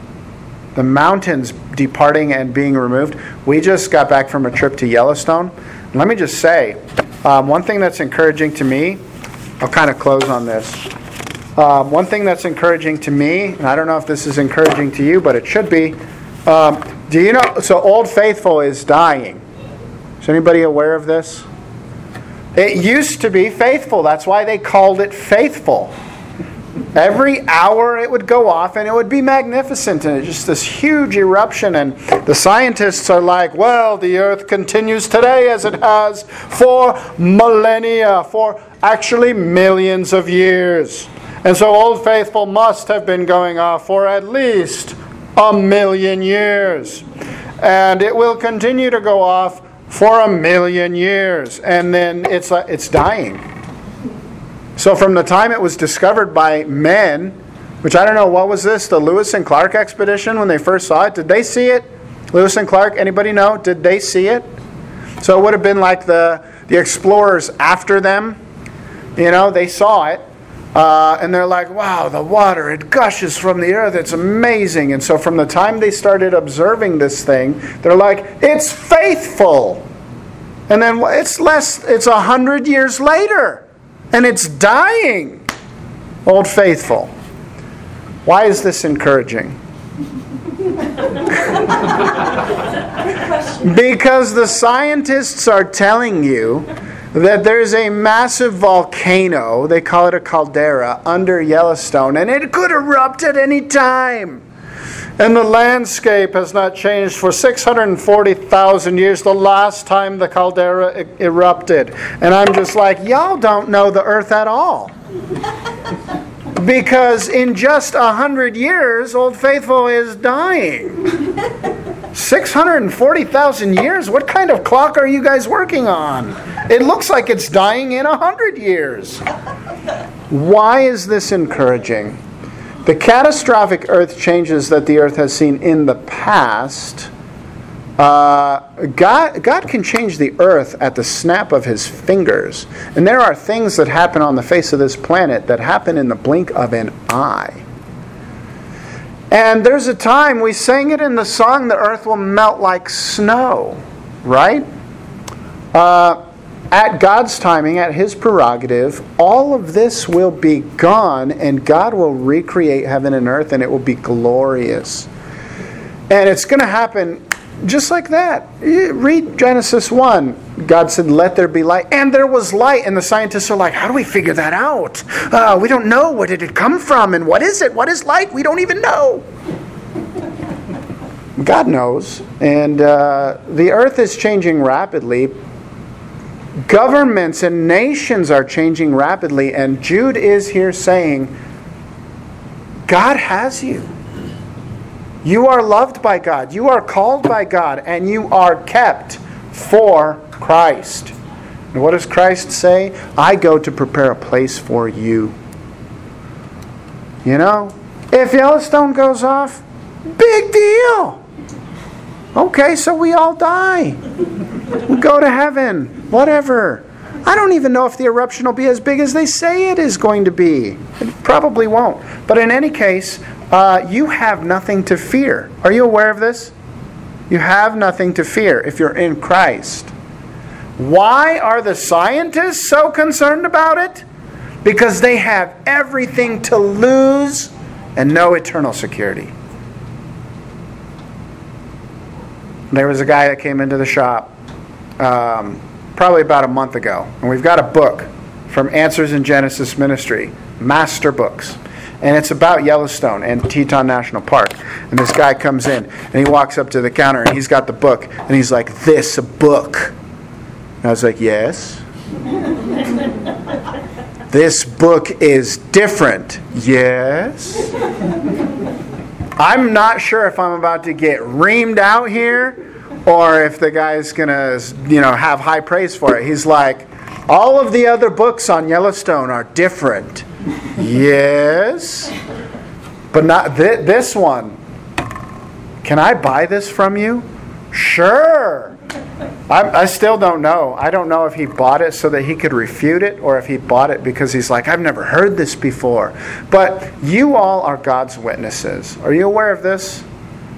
the mountains departing and being removed. We just got back from a trip to Yellowstone. And let me just say, um, one thing that's encouraging to me, I'll kind of close on this. Um, one thing that's encouraging to me, and I don't know if this is encouraging to you, but it should be. Um, do you know, so Old Faithful is dying. Is anybody aware of this? It used to be faithful. That's why they called it faithful. Every hour it would go off and it would be magnificent, and it's just this huge eruption, and the scientists are like, well, the earth continues today as it has for millennia, for actually millions of years. And so Old Faithful must have been going off for at least a million years. And it will continue to go off for a million years. And then it's uh, it's dying. So from the time it was discovered by men, which I don't know, what was this? The Lewis and Clark expedition when they first saw it? Did they see it? Lewis and Clark, anybody know? Did they see it? So it would have been like the, the explorers after them. You know, they saw it. Uh, and they're like, wow, the water, it gushes from the earth. It's amazing. And so from the time they started observing this thing, they're like, it's faithful. And then it's less, it's a hundred years later. And it's dying. Old Faithful. Why is this encouraging? Because the scientists are telling you that there's a massive volcano, they call it a caldera, under Yellowstone, and it could erupt at any time. And the landscape has not changed for six hundred forty thousand years, the last time the caldera e- erupted. And I'm just like, y'all don't know the earth at all. Because in just a hundred years, Old Faithful is dying. six hundred forty thousand years? What kind of clock are you guys working on? It looks like it's dying in a hundred years. Why is this encouraging? The catastrophic earth changes that the earth has seen in the past, uh, God, God can change the earth at the snap of His fingers. And there are things that happen on the face of this planet that happen in the blink of an eye. And there's a time, we sang it in the song, the earth will melt like snow, right? Uh, at God's timing, at His prerogative, all of this will be gone, and God will recreate heaven and earth, and it will be glorious. And it's going to happen just like that. Read Genesis one. God said, let there be light. And there was light. And the scientists are like, how do we figure that out? Uh, we don't know. Where did it come from? And what is it? What is light? We don't even know. God knows. And uh, the earth is changing rapidly. Governments and nations are changing rapidly. And Jude is here saying, God has you. You are loved by God. You are called by God. And you are kept for Christ. And what does Christ say? I go to prepare a place for you. You know, if Yellowstone goes off, big deal. Okay, so we all die. We go to heaven. Whatever. I don't even know if the eruption will be as big as they say it is going to be. It probably won't. But in any case, uh, you have nothing to fear. Are you aware of this? You have nothing to fear if you're in Christ. Why are the scientists so concerned about it? Because they have everything to lose and no eternal security. There was a guy that came into the shop um, probably about a month ago. And we've got a book from Answers in Genesis Ministry, Master Books. And it's about Yellowstone and Teton National Park. And this guy comes in and he walks up to the counter and he's got the book. And he's like, this book. And I was like, yes. This book is different. Yes. I'm not sure if I'm about to get reamed out here or if the guy's going to, you know, have high praise for it. He's like, all of the other books on Yellowstone are different. Yes. But not th- this one. Can I buy this from you? Sure. I, I still don't know. I don't know if he bought it so that he could refute it or if he bought it because he's like, I've never heard this before. But you all are God's witnesses. Are you aware of this?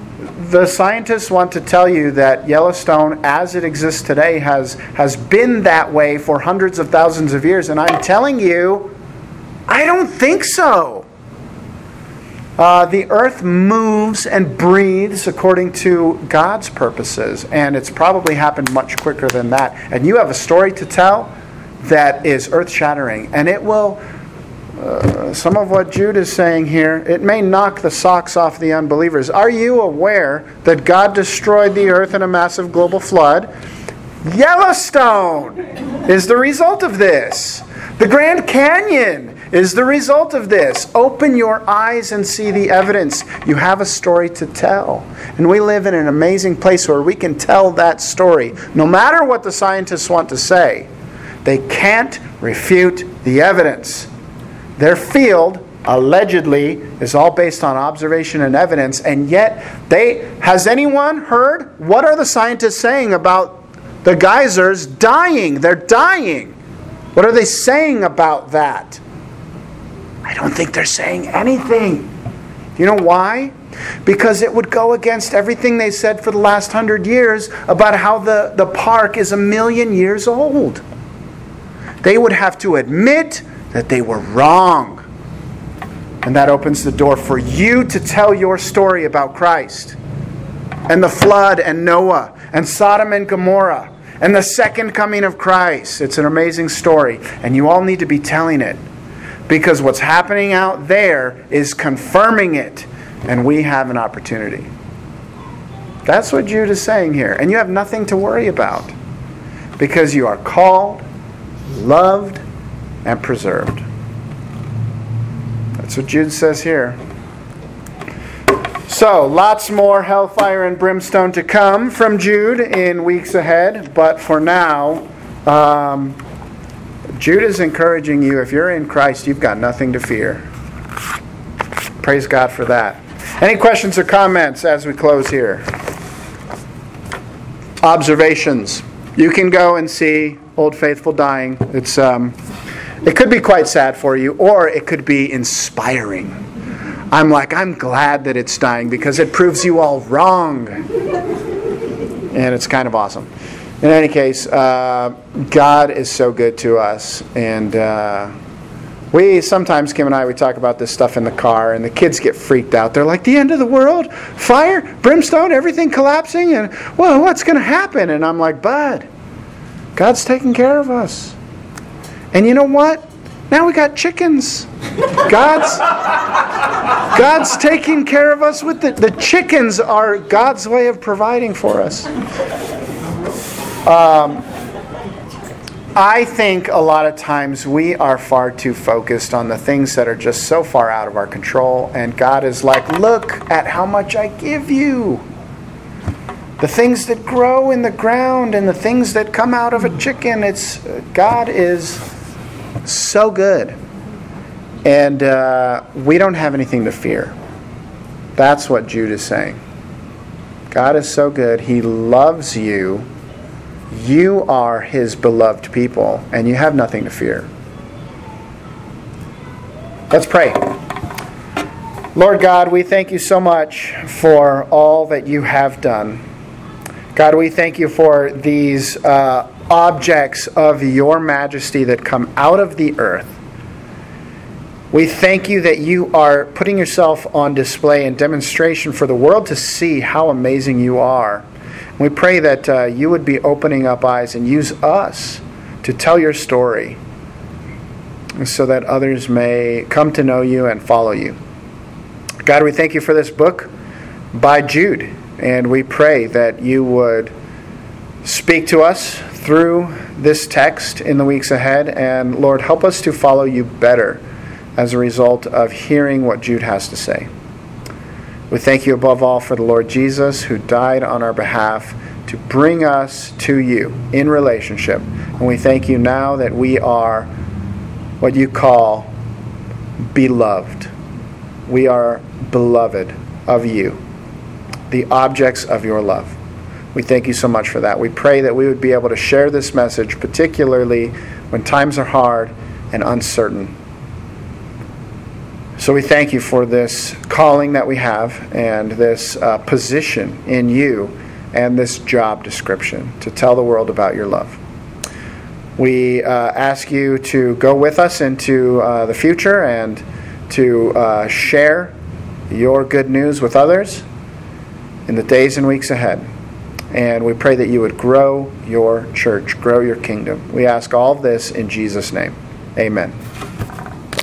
the scientists want to tell you that Yellowstone, as it exists today, has, has been that way for hundreds of thousands of years. And I'm telling you, I don't think so. Uh, the earth moves and breathes according to God's purposes. And it's probably happened much quicker than that. And you have a story to tell that is earth-shattering. And it will... Uh, some of what Jude is saying here, it may knock the socks off the unbelievers. Are you aware that God destroyed the earth in a massive global flood? Yellowstone is the result of this. The Grand Canyon is the result of this. Open your eyes and see the evidence. You have a story to tell. And we live in an amazing place where we can tell that story. No matter what the scientists want to say, they can't refute the evidence. Their field, allegedly, is all based on observation and evidence, and yet, they has anyone heard? What are the scientists saying about the geysers dying? They're dying. What are they saying about that? I don't think they're saying anything. You know why? Because it would go against everything they said for the last hundred years about how the, the park is a million years old. They would have to admit that they were wrong. And that opens the door for you to tell your story about Christ and the flood and Noah and Sodom and Gomorrah and the second coming of Christ. It's an amazing story, and you all need to be telling it, because what's happening out there is confirming it, and we have an opportunity. That's what Jude is saying here, and you have nothing to worry about, because you are called, loved, and preserved. That's what Jude says here. So, lots more hellfire and brimstone to come from Jude in weeks ahead. But for now, um, Jude is encouraging you, if you're in Christ, you've got nothing to fear. Praise God for that. Any questions or comments as we close here? Observations. You can go and see Old Faithful dying. It's... Um, It could be quite sad for you, or it could be inspiring. I'm like, I'm glad that it's dying because it proves you all wrong. And it's kind of awesome. In any case, uh, God is so good to us. And uh, we sometimes, Kim and I, we talk about this stuff in the car, and the kids get freaked out. They're like, the end of the world? Fire? Brimstone? Everything collapsing? And, well, what's going to happen? And I'm like, Bud, God's taking care of us. And you know what? Now we got chickens. God's God's taking care of us with the, the chickens are God's way of providing for us. Um, I think a lot of times we are far too focused on the things that are just so far out of our control, and God is like, look at how much I give you. The things that grow in the ground and the things that come out of a chicken, it's God is so good. And uh, we don't have anything to fear. That's what Jude is saying. God is so good. He loves you. You are His beloved people, and you have nothing to fear. Let's pray. Lord God, we thank you so much for all that you have done. God, we thank you for these uh, objects of your majesty that come out of the earth. We thank you that you are putting yourself on display and demonstration for the world to see how amazing you are. We pray that uh, you would be opening up eyes and use us to tell your story so that others may come to know you and follow you. God, we thank you for this book by Jude, and we pray that you would speak to us through this text in the weeks ahead, and Lord, help us to follow you better as a result of hearing what Jude has to say. We thank you above all for the Lord Jesus, who died on our behalf to bring us to you in relationship. And we thank you now that we are what you call beloved. We are beloved of you, the objects of your love. We thank you so much for that. We pray that we would be able to share this message, particularly when times are hard and uncertain. So we thank you for this calling that we have and this uh, position in you and this job description to tell the world about your love. We uh, ask you to go with us into uh, the future and to uh, share your good news with others in the days and weeks ahead. And we pray that you would grow your church, grow your kingdom. We ask all of this in Jesus' name. Amen.